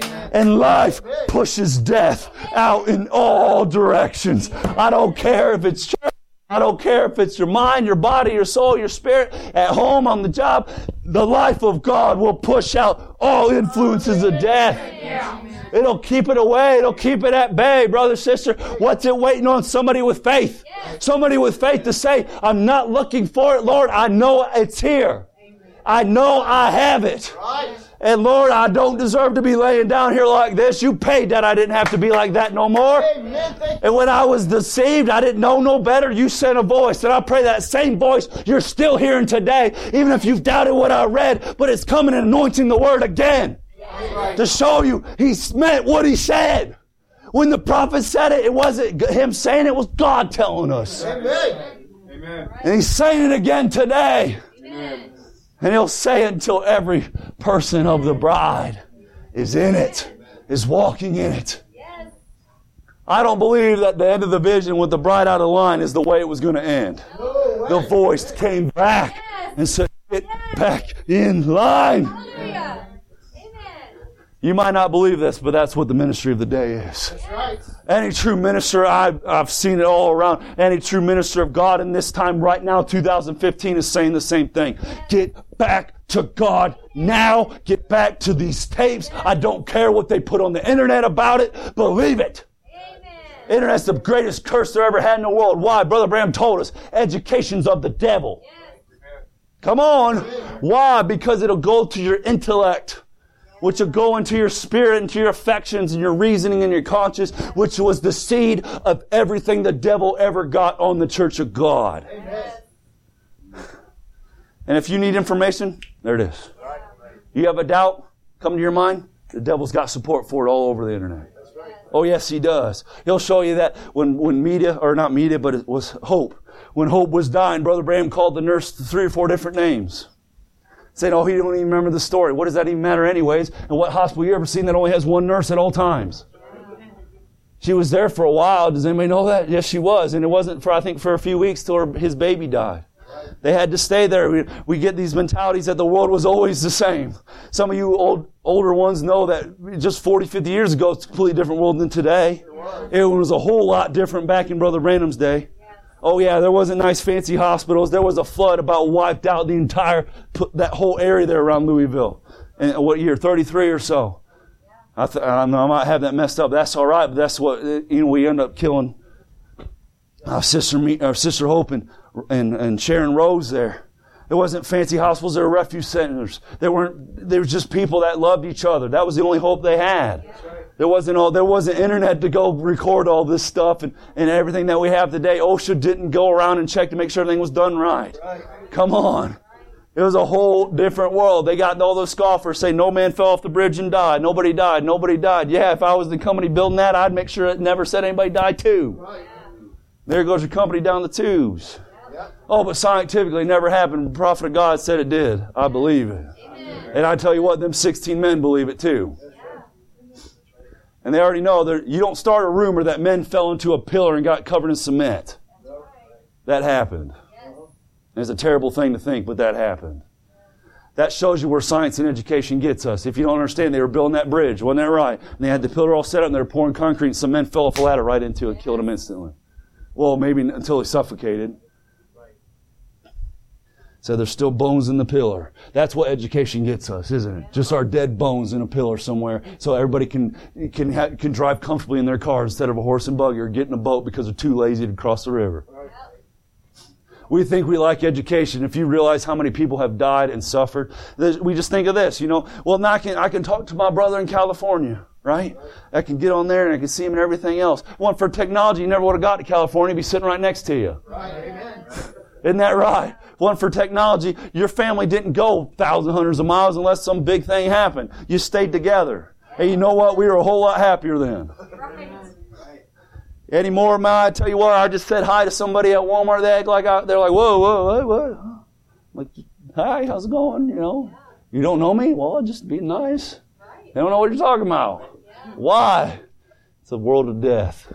And life pushes death out in all directions. I don't care if it's church. I don't care if it's your mind, your body, your soul, your spirit, at home, on the job. The life of God will push out all influences of death. It'll keep it away. It'll keep it at bay, brother, sister. What's it waiting on? Somebody with faith. Somebody with faith to say, I'm not looking for it, Lord. I know it's here. I know I have it. And Lord, I don't deserve to be laying down here like this. You paid that I didn't have to be like that no more. And when I was deceived, I didn't know no better. You sent a voice. And I pray that same voice you're still hearing today, even if you've doubted what I read, but it's coming and anointing the word again to show you He meant what He said. When the prophet said it, it wasn't Him saying it, it was God telling us. Amen. And He's saying it again today. Amen. And He'll say it until every person of the bride is in it, is walking in it. I don't believe that the end of the vision with the bride out of line is the way it was going to end. The voice came back and said, get back in line. You might not believe this, but that's what the ministry of the day is. That's right. Any true minister, I've, I've seen it all around, any true minister of God in this time right now, two thousand fifteen, is saying the same thing. Get back to God now. Get back to these tapes. I don't care what they put on the internet about it. Believe it. Amen. Internet's the greatest curse there ever had in the world. Why? Brother Branham told us. Education's of the devil. Yes. Come on. Why? Because it'll go to your intellect, which will go into your spirit, into your affections, and your reasoning and your conscience, which was the seed of everything the devil ever got on the church of God. Amen. And if you need information, there it is. You have a doubt come to your mind, the devil's got support for it all over the internet. Oh yes, he does. He'll show you that when, when media, or not media, but it was Hope. When Hope was dying, Brother Branham called the nurse three or four different names. Saying, oh, he don't even remember the story. What does that even matter anyways? And what hospital you ever seen that only has one nurse at all times? She was there for a while. Does anybody know that? Yes, she was. And it wasn't for, I think, for a few weeks till her, his baby died. They had to stay there. We, we get these mentalities that the world was always the same. Some of you old, older ones know that just forty, fifty years ago, it's a completely different world than today. It was a whole lot different back in Brother Branham's day. Oh yeah, there wasn't nice fancy hospitals. There was a flood about wiped out the entire, that whole area there around Louisville. And what year? thirty-three or so. I, th- I know I might have that messed up. That's all right, but that's what, you know, we end up killing our sister, our sister Hope and, and, and Sharon Rose there. There wasn't fancy hospitals. There were refuge centers. There weren't, there was just people that loved each other. That was the only hope they had. There wasn't all, there wasn't internet to go record all this stuff and, and everything that we have today. OSHA didn't go around and check to make sure everything was done right. Come on. It was a whole different world. They got all those scoffers say, no man fell off the bridge and died. Nobody died. Nobody died. Yeah, if I was the company building that, I'd make sure it never said anybody died too. There goes your company down the tubes. Oh, but scientifically it never happened. The prophet of God said it did. I believe it. And I tell you what, them sixteen men believe it too. And they already know that you don't start a rumor that men fell into a pillar and got covered in cement. That happened. It's a terrible thing to think, but that happened. That shows you where science and education gets us. If you don't understand, they were building that bridge. Wasn't that right? And they had the pillar all set up and they were pouring concrete and some men fell off a ladder right into it, killed them instantly. Well, maybe until he suffocated. So there's still bones in the pillar. That's what education gets us, isn't it? Just our dead bones in a pillar somewhere, so everybody can can ha- can drive comfortably in their car instead of a horse and buggy or get in a boat because they're too lazy to cross the river. We think we like education. If you realize how many people have died and suffered, we just think of this, you know. Well, now I can I can talk to my brother in California, right? I can get on there and I can see him and everything else. One for technology, you never would have got to California. He'd be sitting right next to you. Right. Amen. Isn't that right? One for technology, your family didn't go thousands, hundreds of miles unless some big thing happened. You stayed together. Hey, you know what? We were a whole lot happier then. Right. Any more, man? I tell you what, I just said hi to somebody at Walmart. They act like I, they're like, whoa, whoa, what, what? I'm like, hi, how's it going? You know, you don't know me? Well, just be nice. They don't know what you're talking about. Why? It's a world of death.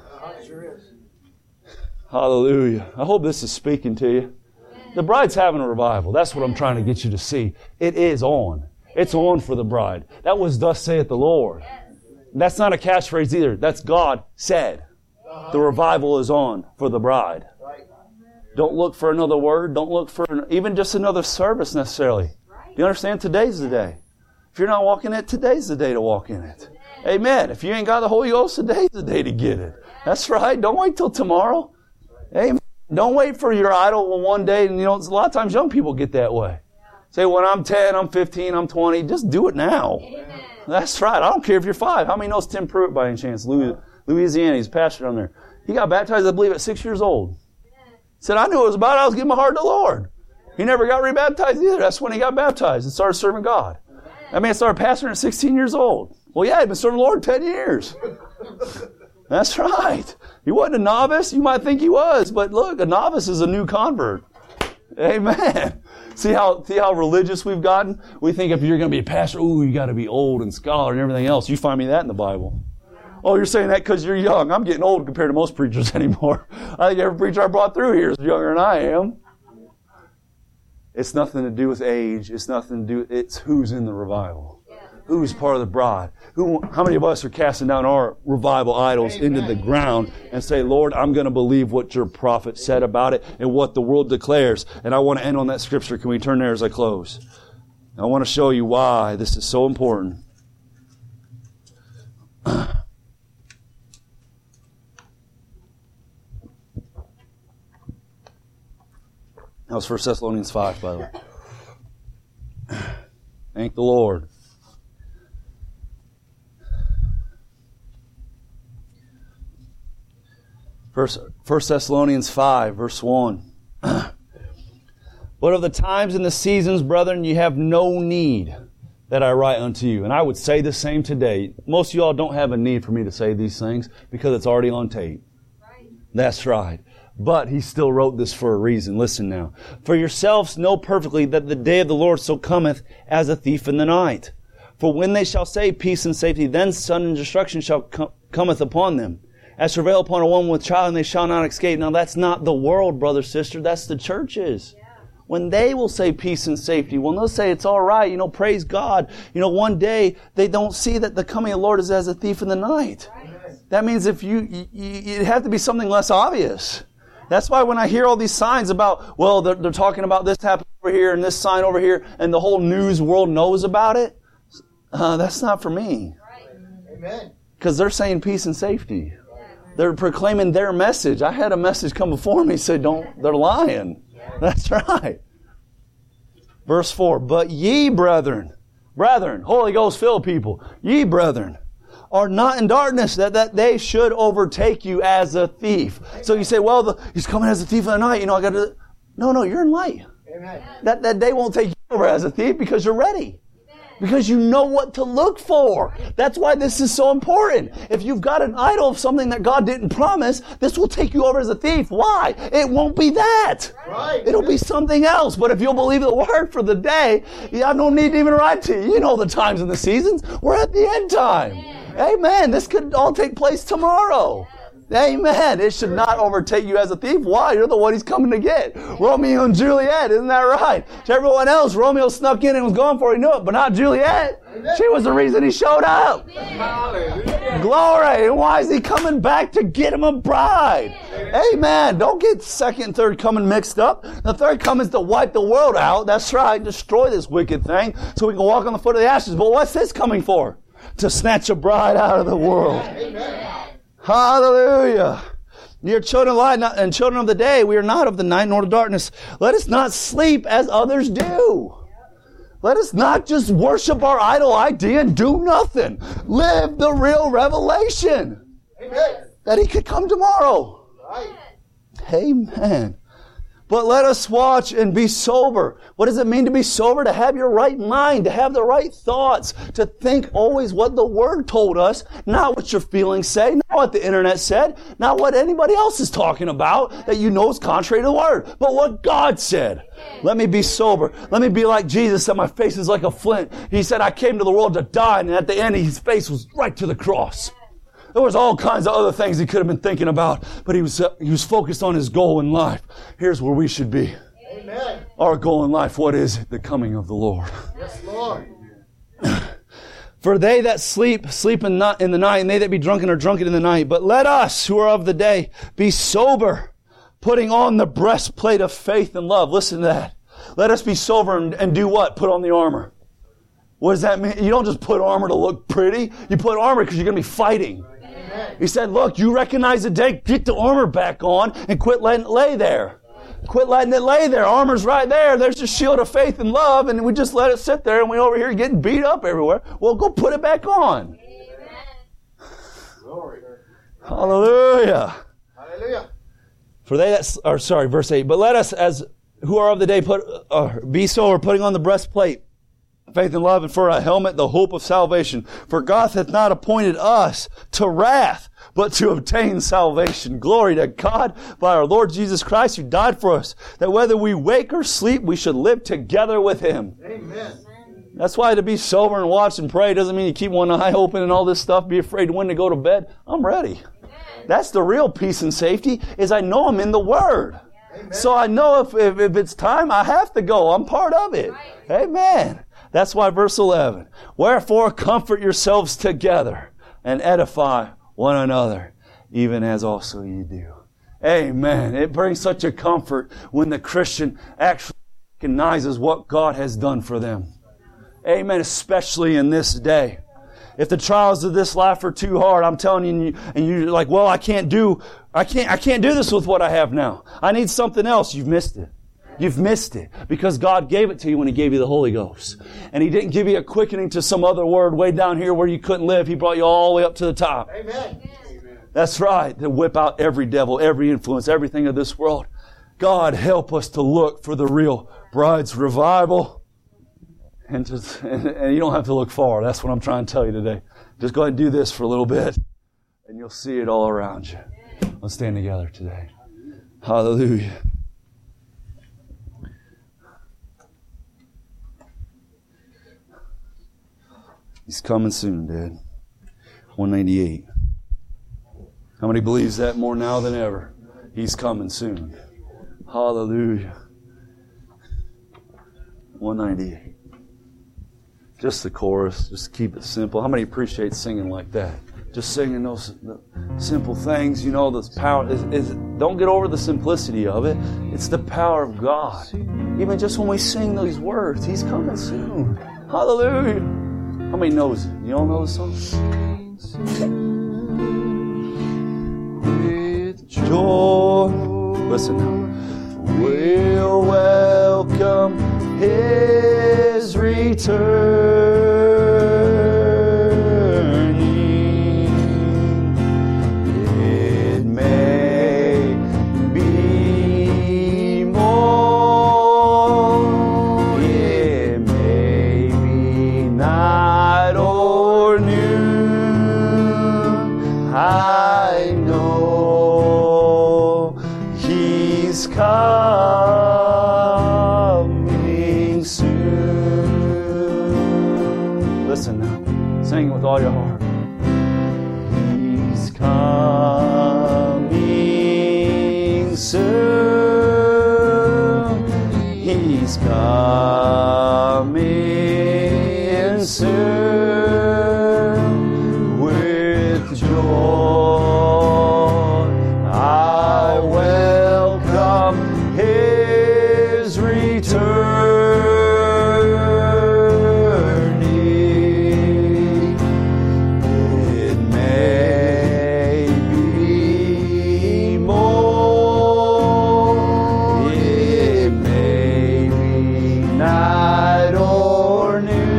Hallelujah. I hope this is speaking to you. The bride's having a revival. That's what I'm trying to get you to see. It is on. It's on for the bride. That was thus saith the Lord. That's not a catchphrase either. That's God said. The revival is on for the bride. Don't look for another word. Don't look for an, even just another service necessarily. You understand? Today's the day. If you're not walking it, today's the day to walk in it. Amen. If you ain't got the Holy Ghost, today's the day to get it. That's right. Don't wait till tomorrow. Amen. Don't wait for your idol one day. And you know, a lot of times young people get that way. Say, when I'm ten, I'm fifteen, I'm twenty. Just do it now. Amen. That's right. I don't care if you're five. How many knows Tim Pruitt by any chance? Louisiana. He's a pastor down there. He got baptized, I believe, at six years old. He said, I knew it was about it. I was giving my heart to the Lord. He never got rebaptized either. That's when he got baptized and started serving God. I mean, I started pastoring at sixteen years old. Well, yeah, he'd been serving the Lord ten years. That's right. He wasn't a novice. You might think he was, but look, a novice is a new convert. Amen. See how see how religious we've gotten? We think if you're going to be a pastor, ooh, you got to be old and scholar and everything else. You find me that in the Bible. Oh, you're saying that because you're young. I'm getting old compared to most preachers anymore. I think every preacher I brought through here is younger than I am. It's nothing to do with age. It's nothing to do. It's who's in the revival. Who's part of the bride? Who? How many of us are casting down our revival idols Amen. Into the ground and say, Lord, I'm going to believe what your prophet said about it and what the world declares. And I want to end on that scripture. Can we turn there as I close? I want to show you why this is so important. That was First Thessalonians five, by the way. Thank the Lord. First, First Thessalonians five, verse one. But of the times and the seasons, brethren, you have no need that I write unto you. And I would say the same today. Most of y'all don't have a need for me to say these things because it's already on tape. Right. That's right. But he still wrote this for a reason. Listen now. For yourselves know perfectly that the day of the Lord so cometh as a thief in the night. For when they shall say peace and safety, then sudden destruction shall com- cometh upon them. As travail upon a woman with child, and they shall not escape. Now that's not the world, brother, sister. That's the churches. Yeah. When they will say peace and safety, when they'll say it's all right, you know, praise God. You know, one day they don't see that the coming of the Lord is as a thief in the night. Right. That means if you, you, you, it have to be something less obvious. That's why when I hear all these signs about, well, they're, they're talking about this happening over here and this sign over here, and the whole news world knows about it, uh, that's not for me. Right. Amen. Because they're saying peace and safety. They're proclaiming their message. I had a message come before me say, don't, they're lying. That's right. Verse four, but ye brethren, brethren, Holy Ghost filled people, ye brethren, are not in darkness, that, that they should overtake you as a thief. So you say, well, the, he's coming as a thief in the night. You know, I got to, no, no, you're in light. Amen. That, that day won't take you over as a thief because you're ready. Because you know what to look for. That's why this is so important. If you've got an idol of something that God didn't promise, this will take you over as a thief. Why? It won't be that. Right. It'll be something else. But if you'll believe the word for the day, I don't need to even write to you. You know the times and the seasons. We're at the end time. Amen. This could all take place tomorrow. Amen. It should not overtake you as a thief. Why? You're the one he's coming to get. Romeo and Juliet, isn't that right? To everyone else, Romeo snuck in and was going for it. He knew it, but not Juliet. She was the reason he showed up. Hallelujah. Glory. And why is he coming back? To get him a bride. Amen. Don't get second and third coming mixed up. The third coming is to wipe the world out. That's right. Destroy this wicked thing so we can walk on the foot of the ashes. But what's this coming for? To snatch a bride out of the world. Amen. Hallelujah. You're children of light and children of the day. We are not of the night nor the darkness. Let us not sleep as others do. Let us not just worship our idol idea and do nothing. Live the real revelation. Amen. That he could come tomorrow. Right. Amen. But let us watch and be sober. What does it mean to be sober? To have your right mind, to have the right thoughts, to think always what the Word told us, not what your feelings say, not what the internet said, not what anybody else is talking about that you know is contrary to the Word, but what God said. Let me be sober. Let me be like Jesus said, my face is like a flint. He said, I came to the world to die, and at the end, his face was right to the cross. There was all kinds of other things he could have been thinking about, but he was uh, he was focused on his goal in life. Here's where we should be. Amen. Our goal in life, what is it? The coming of the Lord. Yes, Lord. For they that sleep, sleep in, not, in the night, and they that be drunken are drunken in the night. But let us, who are of the day, be sober, putting on the breastplate of faith and love. Listen to that. Let us be sober and, and do what? Put on the armor. What does that mean? You don't just put armor to look pretty. You put armor because you're going to be fighting. He said, look, you recognize the day, get the armor back on and quit letting it lay there. Quit letting it lay there. Armor's right there. There's the shield of faith and love, and we just let it sit there, and we over here getting beat up everywhere. Well, go put it back on. Glory. Hallelujah. Hallelujah. For they that, or sorry, verse eight, but let us as who are of the day put, uh, be sober, putting on the breastplate, faith and love, and for a helmet, the hope of salvation. For God hath not appointed us to wrath, but to obtain salvation. Glory to God by our Lord Jesus Christ, who died for us, that whether we wake or sleep, we should live together with Him. Amen. That's why to be sober and watch and pray doesn't mean you keep one eye open and all this stuff, be afraid when to go to bed. I'm ready. That's the real peace and safety, is I know I'm in the Word. Amen. So I know if, if, if it's time, I have to go. I'm part of it. Right. Amen. That's why verse eleven, wherefore comfort yourselves together and edify one another, even as also ye do. Amen. It brings such a comfort when the Christian actually recognizes what God has done for them. Amen. Especially in this day. If the trials of this life are too hard, I'm telling you, and you're like, well, I can't do, I can't, I can't do this with what I have now. I need something else. You've missed it. You've missed it because God gave it to you when He gave you the Holy Ghost. And He didn't give you a quickening to some other word way down here where you couldn't live. He brought you all the way up to the top. Amen. Amen. That's right. To whip out every devil, every influence, everything of this world. God, help us to look for the real bride's revival. And, just, and, and you don't have to look far. That's what I'm trying to tell you today. Just go ahead and do this for a little bit, and you'll see it all around you. Let's stand together today. Hallelujah. He's coming soon, Dad. one ninety-eight. How many believes that more now than ever? He's coming soon. Hallelujah. one ninety-eight. Just the chorus. Just keep it simple. How many appreciate singing like that? Just singing those simple things. You know, this power. Is, is, don't get over the simplicity of it. It's the power of God. Even just when we sing those words, He's coming soon. Hallelujah. How many knows it? You all know the song? With joy, listen now. We'll welcome His returning. It may be more, it may be night or noon. I know He's coming soon. He's coming soon with joy. I welcome His returning. It may be more, it may be night or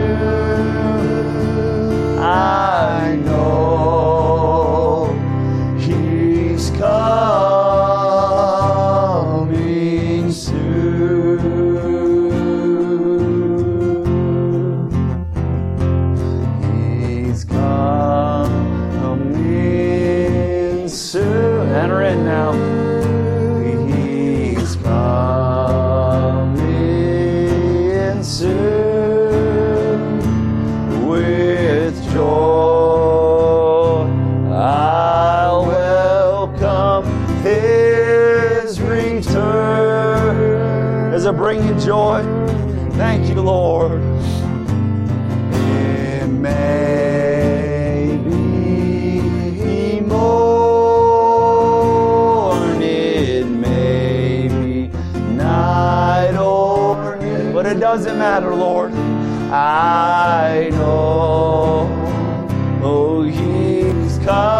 noon. I know He's coming soon. He's coming soon. Enter in now. He's coming soon with joy. I'll welcome His return. Does it bring you joy? Thank you, Lord. It may be morn, it may be night or noon, but it doesn't matter, Lord. I know, oh, He's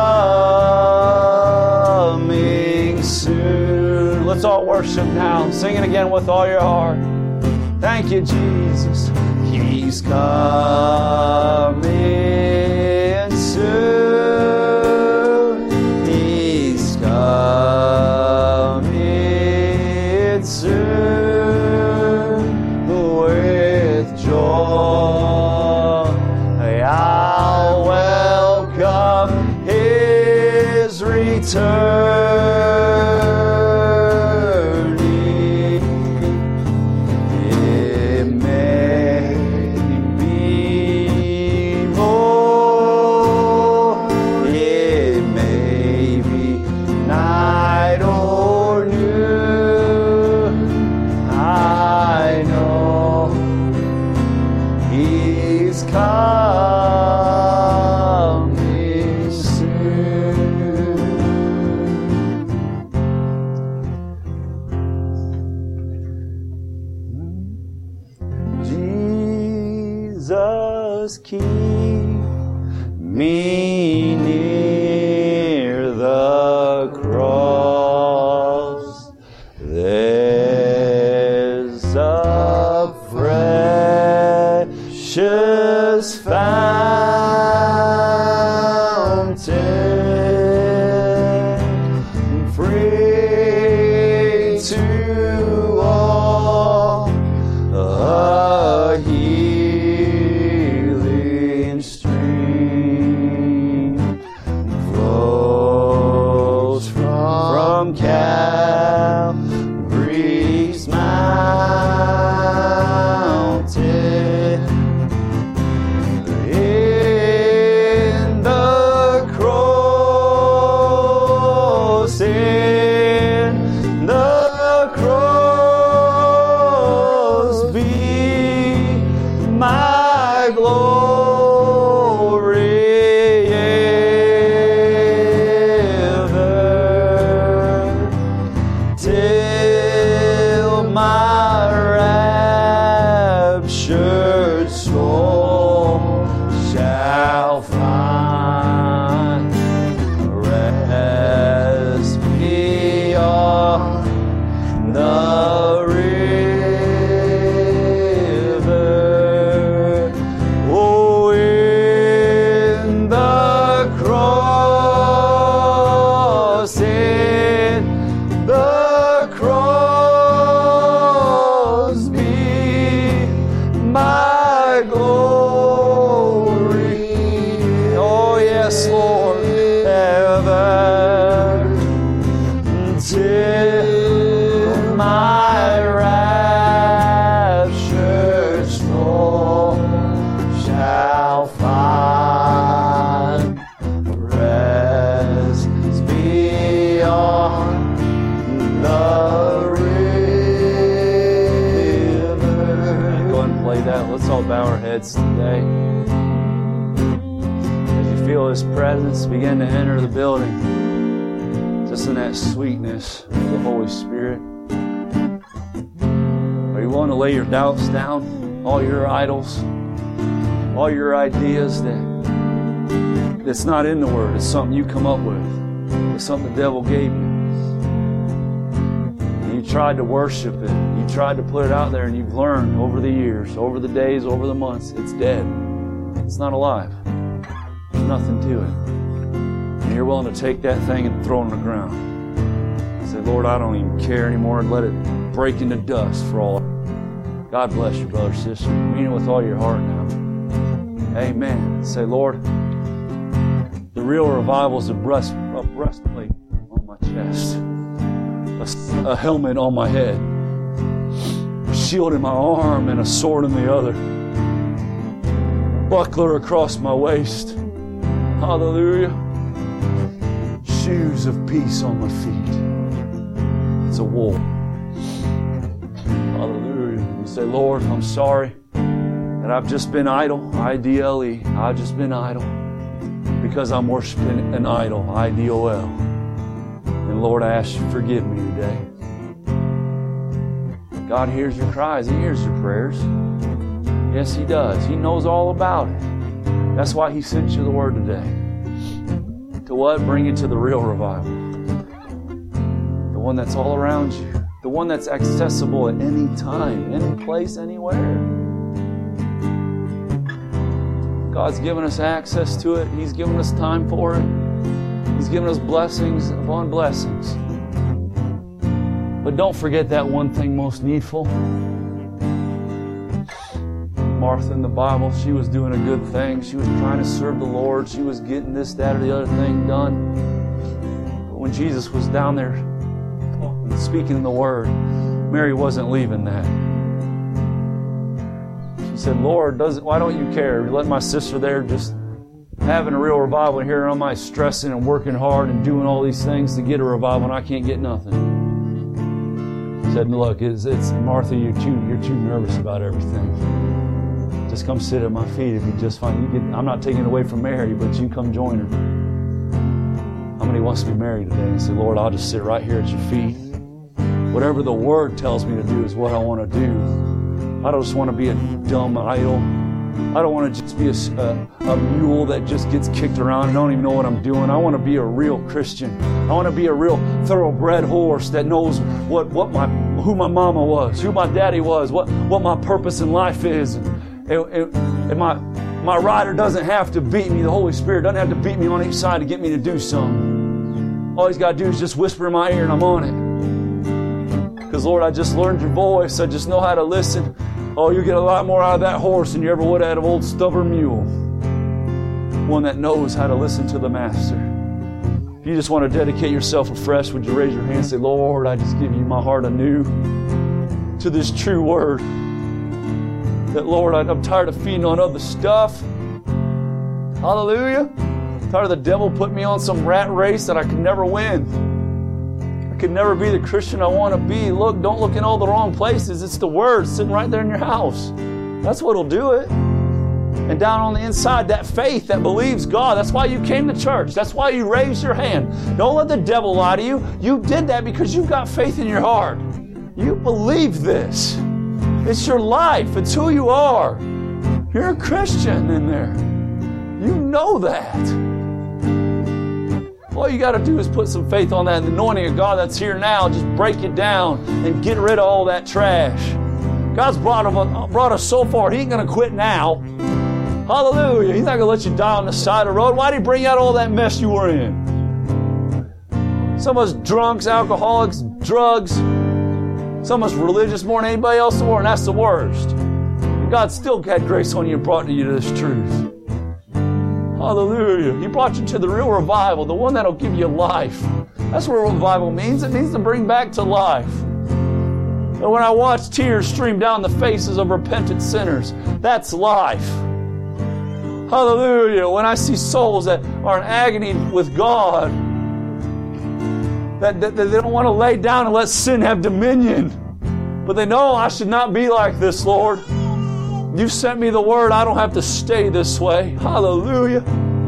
coming soon. Let's all worship now. Sing it again with all your heart. Thank you, Jesus. He's coming soon. He's coming soon with joy. I'll welcome His returning. It may be more, it may be night or noon. I know He's coming soon. Jesus, keep me near the cross. There's a precious fountain, free to all, a healing stream. bow our heads today. As you feel His presence begin to enter the building, just in that sweetness of the Holy Spirit. Are you willing to lay your doubts down, all your idols, all your ideas that that's not in the Word, it's something you come up with, it's something the devil gave you. And you tried to worship it, you tried to put it out there, and you've learned over the years, over the days, over the months, it's dead. It's not alive. There's nothing to it. And you're willing to take that thing and throw it on the ground. Say, Lord, I don't even care anymore, and let it break into dust for all. God bless you, brother, sister. Mean it with all your heart now. Amen. Say, Lord, the real revival is a, breast, a breastplate on my chest, a, a helmet on my head, a shield in my arm, and a sword in the other, a buckler across my waist. Hallelujah. Shoes of peace on my feet. It's a war. Hallelujah. You say, Lord, I'm sorry that I've just been idle, I D L E. I've just been idle because I'm worshiping an idol, I D O L. And Lord, I ask you to forgive me today. God hears your cries. He hears your prayers. Yes, He does. He knows all about it. That's why He sent you the Word today. To what? Bring you to the real revival. The one that's all around you. The one that's accessible at any time, any place, anywhere. God's given us access to it. He's given us time for it. He's given us blessings upon blessings. But don't forget that one thing most needful. Martha in the Bible, she was doing a good thing. She was trying to serve the Lord. She was getting this, that, or the other thing done. But when Jesus was down there talking, speaking the Word, Mary wasn't leaving that. She said, Lord, does, why don't you care? You let my sister there just having a real revival, and here am I stressing and working hard and doing all these things to get a revival, and I can't get nothing. He said, look, it's, it's Martha, you're too, you're too nervous about everything. Just come sit at my feet if you just find you get. I'm not taking it away from Mary, but you come join her. How many wants to be married today and say, Lord, I'll just sit right here at your feet. Whatever the Word tells me to do is what I want to do. I don't just want to be a dumb idol. I don't want to just be a, a, a mule that just gets kicked around and don't even know what I'm doing. I want to be a real Christian. I want to be a real thoroughbred horse that knows what, what my who my mama was, who my daddy was, what, what my purpose in life is. And, and, and my, my rider doesn't have to beat me. The Holy Spirit doesn't have to beat me on each side to get me to do something. All He's got to do is just whisper in my ear and I'm on it. Because, Lord, I just learned your voice. I just know how to listen. Oh, you get a lot more out of that horse than you ever would out of old stubborn mule. One that knows how to listen to the Master. If you just want to dedicate yourself afresh, would you raise your hand and say, Lord, I just give you my heart anew to this true Word. That, Lord, I'm tired of feeding on other stuff. Hallelujah. I'm tired of the devil putting me on some rat race that I could never win. I could never be the Christian I want to be. Look, don't look in all the wrong places. It's the Word sitting right there in your house. That's what'll do it. And down on the inside, that faith that believes God. That's why you came to church. That's why you raised your hand. Don't let the devil lie to you. You did that because you've got faith in your heart. You believe this. It's your life. It's who you are. You're a Christian in there. You know that. All you got to do is put some faith on that. And the anointing of God that's here now, just break it down and get rid of all that trash. God's brought, him, brought us so far. He ain't going to quit now. Hallelujah. He's not going to let you die on the side of the road. Why did He bring out all that mess you were in? Some of us drunks, alcoholics, drugs. Some of us religious more than anybody else in the world, and that's the worst. And God still had grace on you and brought you to this truth. Hallelujah. He brought you to the real revival, the one that'll give you life. That's what revival means. It means to bring back to life. And when I watch tears stream down the faces of repentant sinners, that's life. Hallelujah. When I see souls that are in agony with God, that, that, that they don't want to lay down and let sin have dominion, but they know I should not be like this, Lord. You sent me the word. I don't have to stay this way. Hallelujah.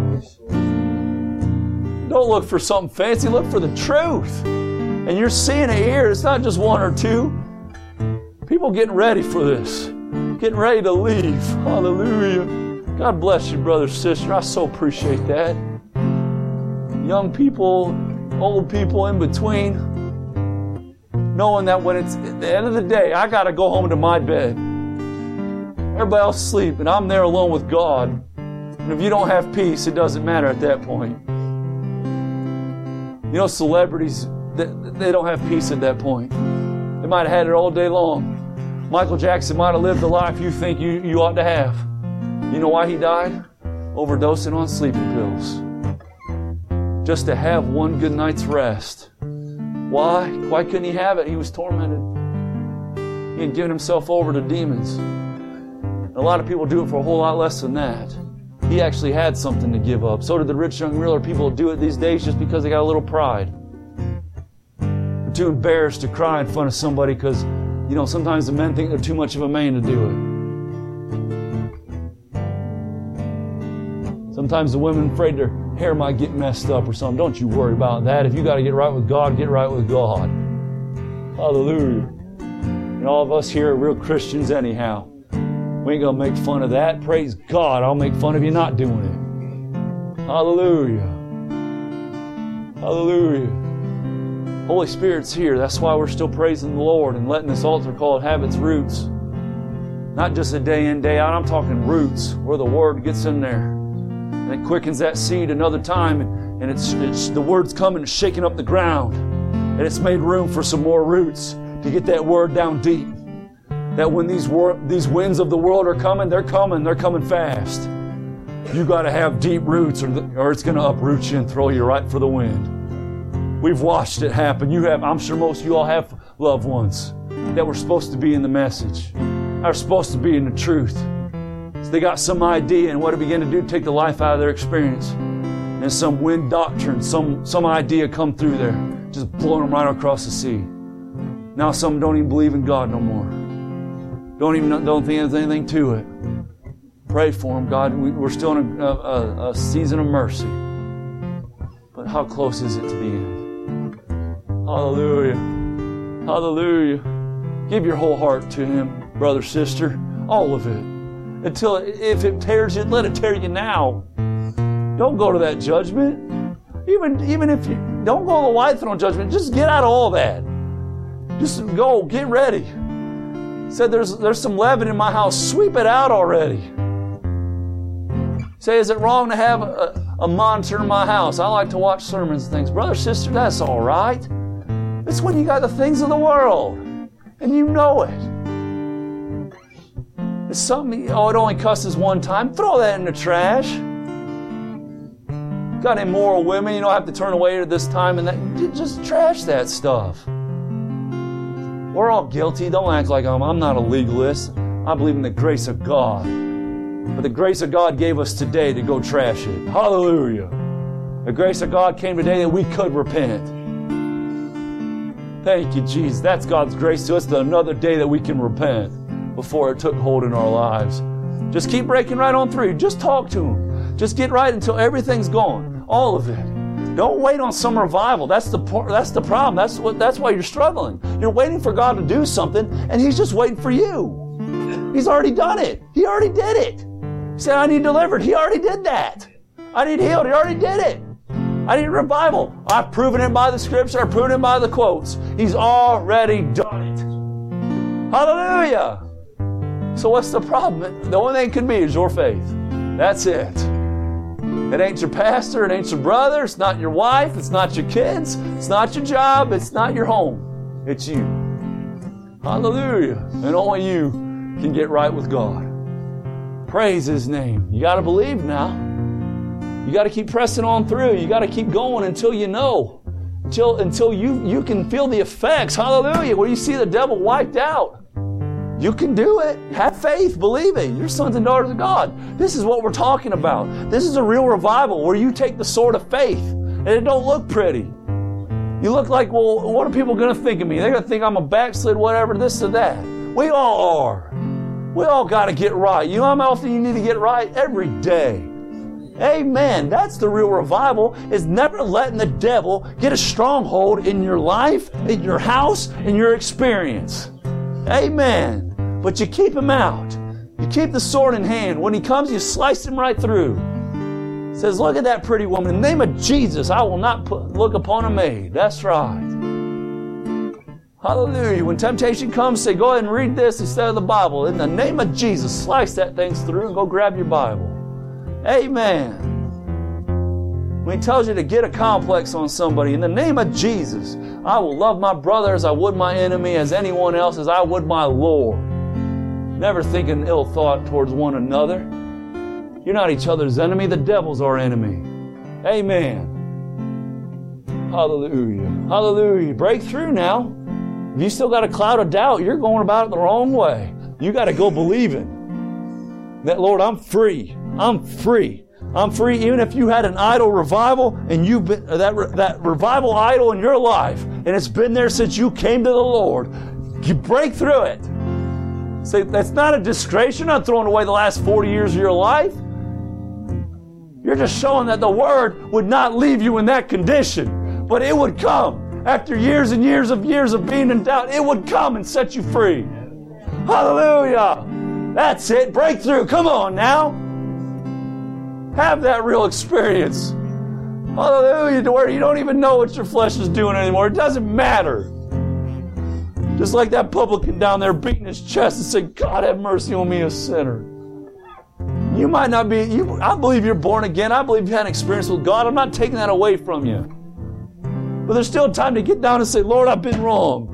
Don't look for something fancy. Look for the truth. And you're seeing it here. It's not just one or two. People getting ready for this. Getting ready to leave. Hallelujah. God bless you, brother, sister. I so appreciate that. Young people, old people in between. Knowing that when it's at the end of the day, I got to go home to my bed. Everybody else asleep, and I'm there alone with God. And if you don't have peace, it doesn't matter at that point. You know, celebrities, they, they don't have peace at that point. They might have had it all day long. Michael Jackson might have lived the life you think you, you ought to have. You know why he died? Overdosing on sleeping pills. Just to have one good night's rest. Why? Why couldn't he have it? He was tormented. He had given himself over to demons. And a lot of people do it for a whole lot less than that. He actually had something to give up. So did the rich young ruler. People do it these days just because they got a little pride. They're too embarrassed to cry in front of somebody because, you know, sometimes the men think they're too much of a man to do it. Sometimes the women are afraid their hair might get messed up or something. Don't you worry about that. If you got to get right with God, get right with God. Hallelujah. And all of us here are real Christians anyhow. We ain't going to make fun of that. Praise God. I'll make fun of you not doing it. Hallelujah. Hallelujah. Holy Spirit's here. That's why we're still praising the Lord and letting this altar call have its roots. Not just a day in, day out. I'm talking roots where the Word gets in there. And it quickens that seed another time. And it's, it's the Word's coming and shaking up the ground. And it's made room for some more roots to get that Word down deep. That when these wor- these winds of the world are coming, they're coming. They're coming fast. You got to have deep roots or, the, or it's going to uproot you and throw you right for the wind. We've watched it happen. You have, I'm sure most of you all have loved ones that were supposed to be in the message. Are supposed to be in the truth. So they got some idea, and what it began to do, take the life out of their experience. And some wind doctrine, some, some idea come through there, just blowing them right across the sea. Now some don't even believe in God no more. Don't even don't think there's anything to it. Pray for them, God. We, we're still in a, a, a season of mercy. But how close is it to the end? Hallelujah. Hallelujah. Give your whole heart to Him, brother, sister. All of it. Until, if it tears you, let it tear you now. Don't go to that judgment. Even, even if you, don't go to the white throne judgment. Just get out of all that. Just go, get ready. He said, there's, there's some leaven in my house. Sweep it out already. Say, is it wrong to have a, a monitor in my house? I like to watch sermons and things. Brother, sister, that's all right. It's when you got the things of the world. And you know it. It's something, oh, it only cusses one time. Throw that in the trash. Got immoral women, you don't have to turn away at this time and that. Just trash that stuff. We're all guilty. Don't act like I'm, I'm not a legalist. I believe in the grace of God. But the grace of God gave us today to go trash it. Hallelujah. The grace of God came today that we could repent. Thank you, Jesus. That's God's grace to us, to another day that we can repent before it took hold in our lives. Just keep breaking right on through. Just talk to Him. Just get right until everything's gone. All of it. Don't wait on some revival. That's the that's the problem. That's what that's why you're struggling. You're waiting for God to do something, and He's just waiting for you. He's already done it. He already did it. He said, I need delivered. He already did that. I need healed. He already did it. I need revival. I've proven it by the scripture. I've proven it by the quotes. He's already done it. Hallelujah. So what's the problem? The only thing it can be is your faith. That's it. It ain't your pastor. It ain't your brother. It's not your wife. It's not your kids. It's not your job. It's not your home. It's you. Hallelujah. And only you can get right with God. Praise His name. You got to believe now. You got to keep pressing on through. You got to keep going until you know. Until, until you, you can feel the effects. Hallelujah. Where you see the devil wiped out. You can do it. Have faith. Believe it. You're sons and daughters of God. This is what we're talking about. This is a real revival where you take the sword of faith and it don't look pretty. You look like, well, what are people going to think of me? They're going to think I'm a backslid, whatever, this or that. We all are. We all got to get right. You know how often you need to get right? Every day. Amen. That's the real revival, is never letting the devil get a stronghold in your life, in your house, in your experience. Amen. But you keep him out. You keep the sword in hand. When he comes, you slice him right through. It says, look at that pretty woman. In the name of Jesus, I will not put, look upon a maid. That's right. Hallelujah. When temptation comes, say, go ahead and read this instead of the Bible. In the name of Jesus, slice that thing through and go grab your Bible. Amen. When he tells you to get a complex on somebody, in the name of Jesus, I will love my brother as I would my enemy, as anyone else as I would my Lord. Never thinking ill thought towards one another. You're not each other's enemy. The devil's our enemy. Amen. Hallelujah. Hallelujah. Break through now. If you still got a cloud of doubt, you're going about it the wrong way. You got to go believing that, Lord, I'm free. I'm free. I'm free. Even if you had an idol revival and you've been that that revival idol in your life, and it's been there since you came to the Lord, you break through it. Say, that's not a disgrace. You're not throwing away the last forty years of your life. You're just showing that the Word would not leave you in that condition, but it would come. After years and years of years of being in doubt, it would come and set you free. Hallelujah. That's it. Breakthrough. Come on now. Have that real experience. Hallelujah. To where you don't even know what your flesh is doing anymore. It doesn't matter. Just like that publican down there beating his chest and saying, God, have mercy on me, a sinner. You might not be, you, I believe you're born again. I believe you had an experience with God. I'm not taking that away from you. But there's still time to get down and say, Lord, I've been wrong.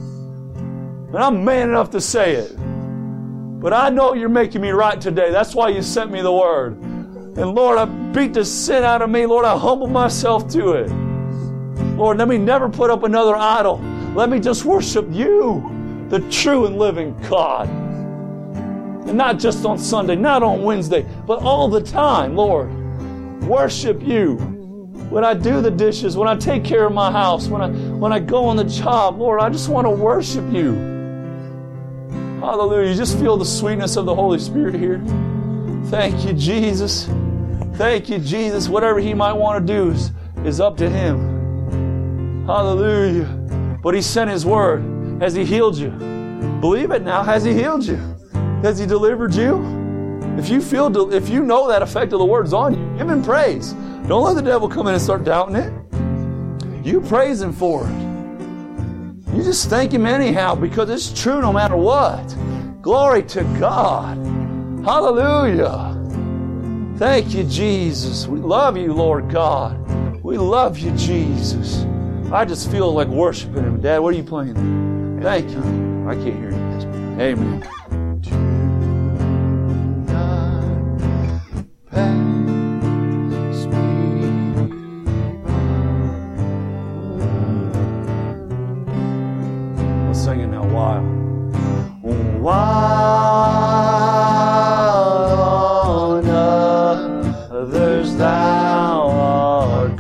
And I'm man enough to say it. But I know you're making me right today. That's why you sent me the Word. And Lord, I beat the sin out of me. Lord, I humble myself to it. Lord, let me never put up another idol. Let me just worship you, the true and living God. And not just on Sunday, not on Wednesday, but all the time, Lord. Worship you. When I do the dishes, when I take care of my house, when I when I go on the job, Lord, I just want to worship you. Hallelujah. You just feel the sweetness of the Holy Spirit here. Thank you, Jesus. Thank you, Jesus. Whatever He might want to do is, is up to Him. Hallelujah. But He sent His Word. Has He healed you? Believe it now. Has He healed you? Has He delivered you? If you feel, if you know that effect of the Word's on you, give Him praise. Don't let the devil come in and start doubting it. You praise Him for it. You just thank Him anyhow because it's true no matter what. Glory to God. Hallelujah. Thank you, Jesus. We love you, Lord God. We love you, Jesus. I just feel like worshiping Him. Dad, what are you playing? Thank you. I can't hear you. Amen. Singing now, while, while on others thou art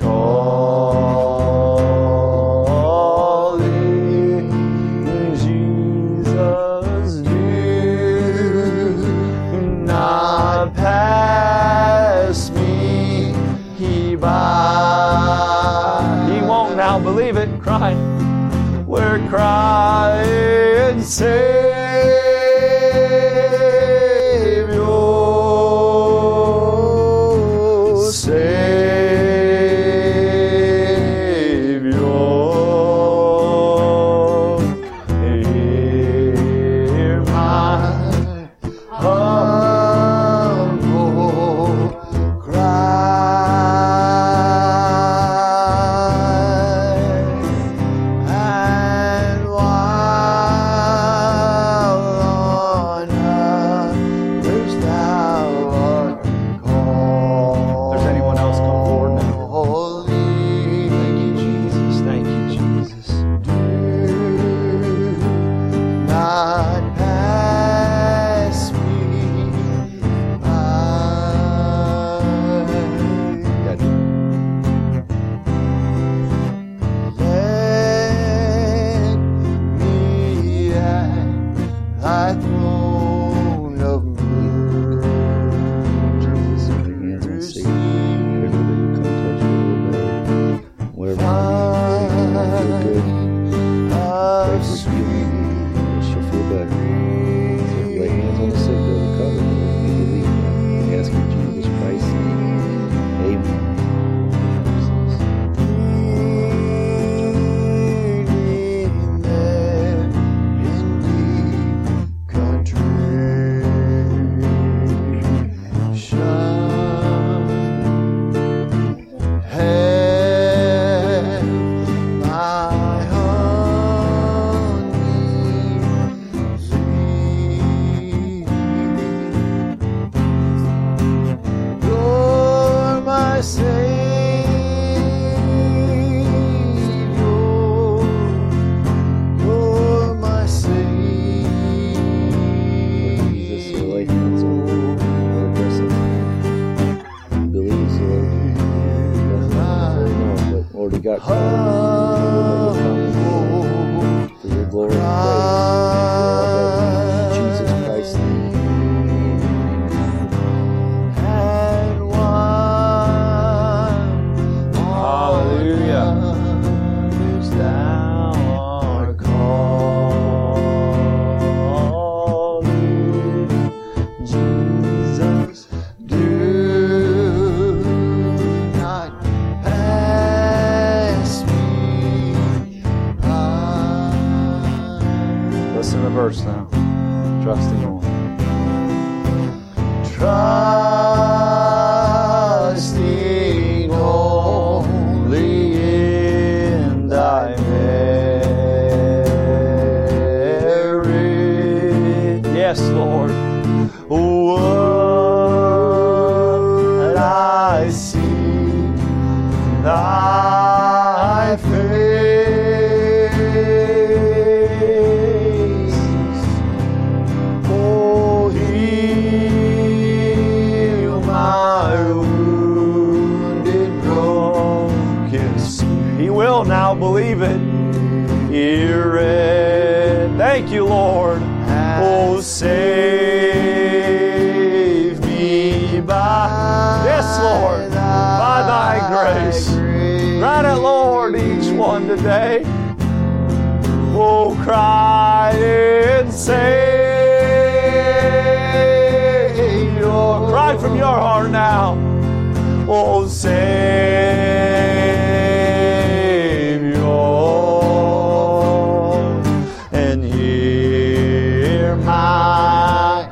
calling, Jesus, do not pass me by. He won't now, believe it, cry. We're crying, Savior, Savior, hear my humble cry. And why whatever you might be, feel good. Pray for healing, and she'll feel better. So lay hands on the sick, they'll recover. They believe that. We ask in Jesus Christ's name. Amen. Got covered for your glory and praise. In Jesus Christ's name. Hallelujah. Thou art calling, Jesus, do not listen to the verse now. Trusting on. Trusting only in thy merit. Yes, Lord. What I see, thy face. Oh, heal my wounded, broken spirit. He will now, believe it. Hear it. Thank you, Lord. Oh, save me by, yes, Lord, by thy grace. Grant it, Lord, each one today. Oh, cry and Savior. Cry from your heart now. Oh, Savior. And hear my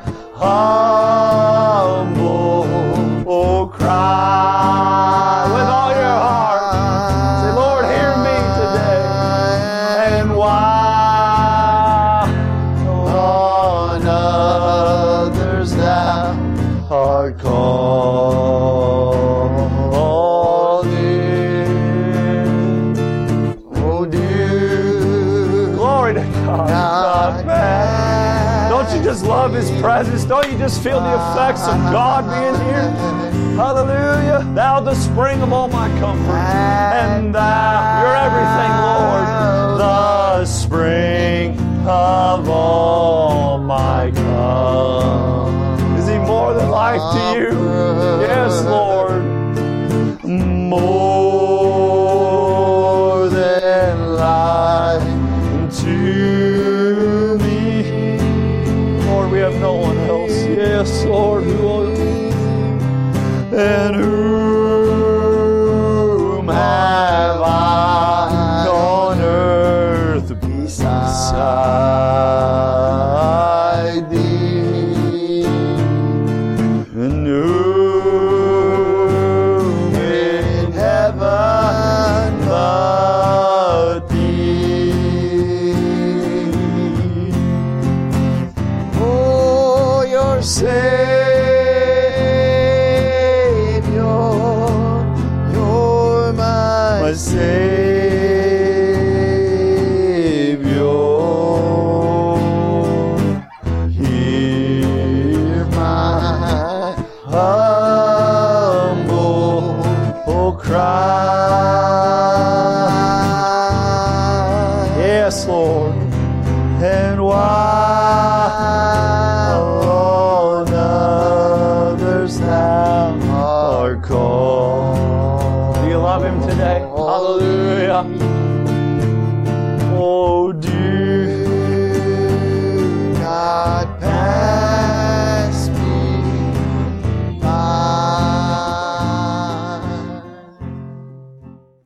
humble, oh, cry with all your heart. Say, Lord, hear me today. And why on others thou art calling. Oh, dear. Glory to God. God, man. Don't you just love His presence? Don't you just feel the effects of God being here? Hallelujah. Thou the spring of all my comfort. And thou, you're everything, Lord. The spring of all my comfort. Is He more than life to you? Yes, Lord. More than life to me. Lord, we have no one else. Yes, Lord, who will, and whom have I on earth beside thee? And whom in heaven but thee? Oh, your Savior. Savior, hear my humble, oh, cry. Yes, Lord. And while on others thou art called. Do you love Him today? Hallelujah.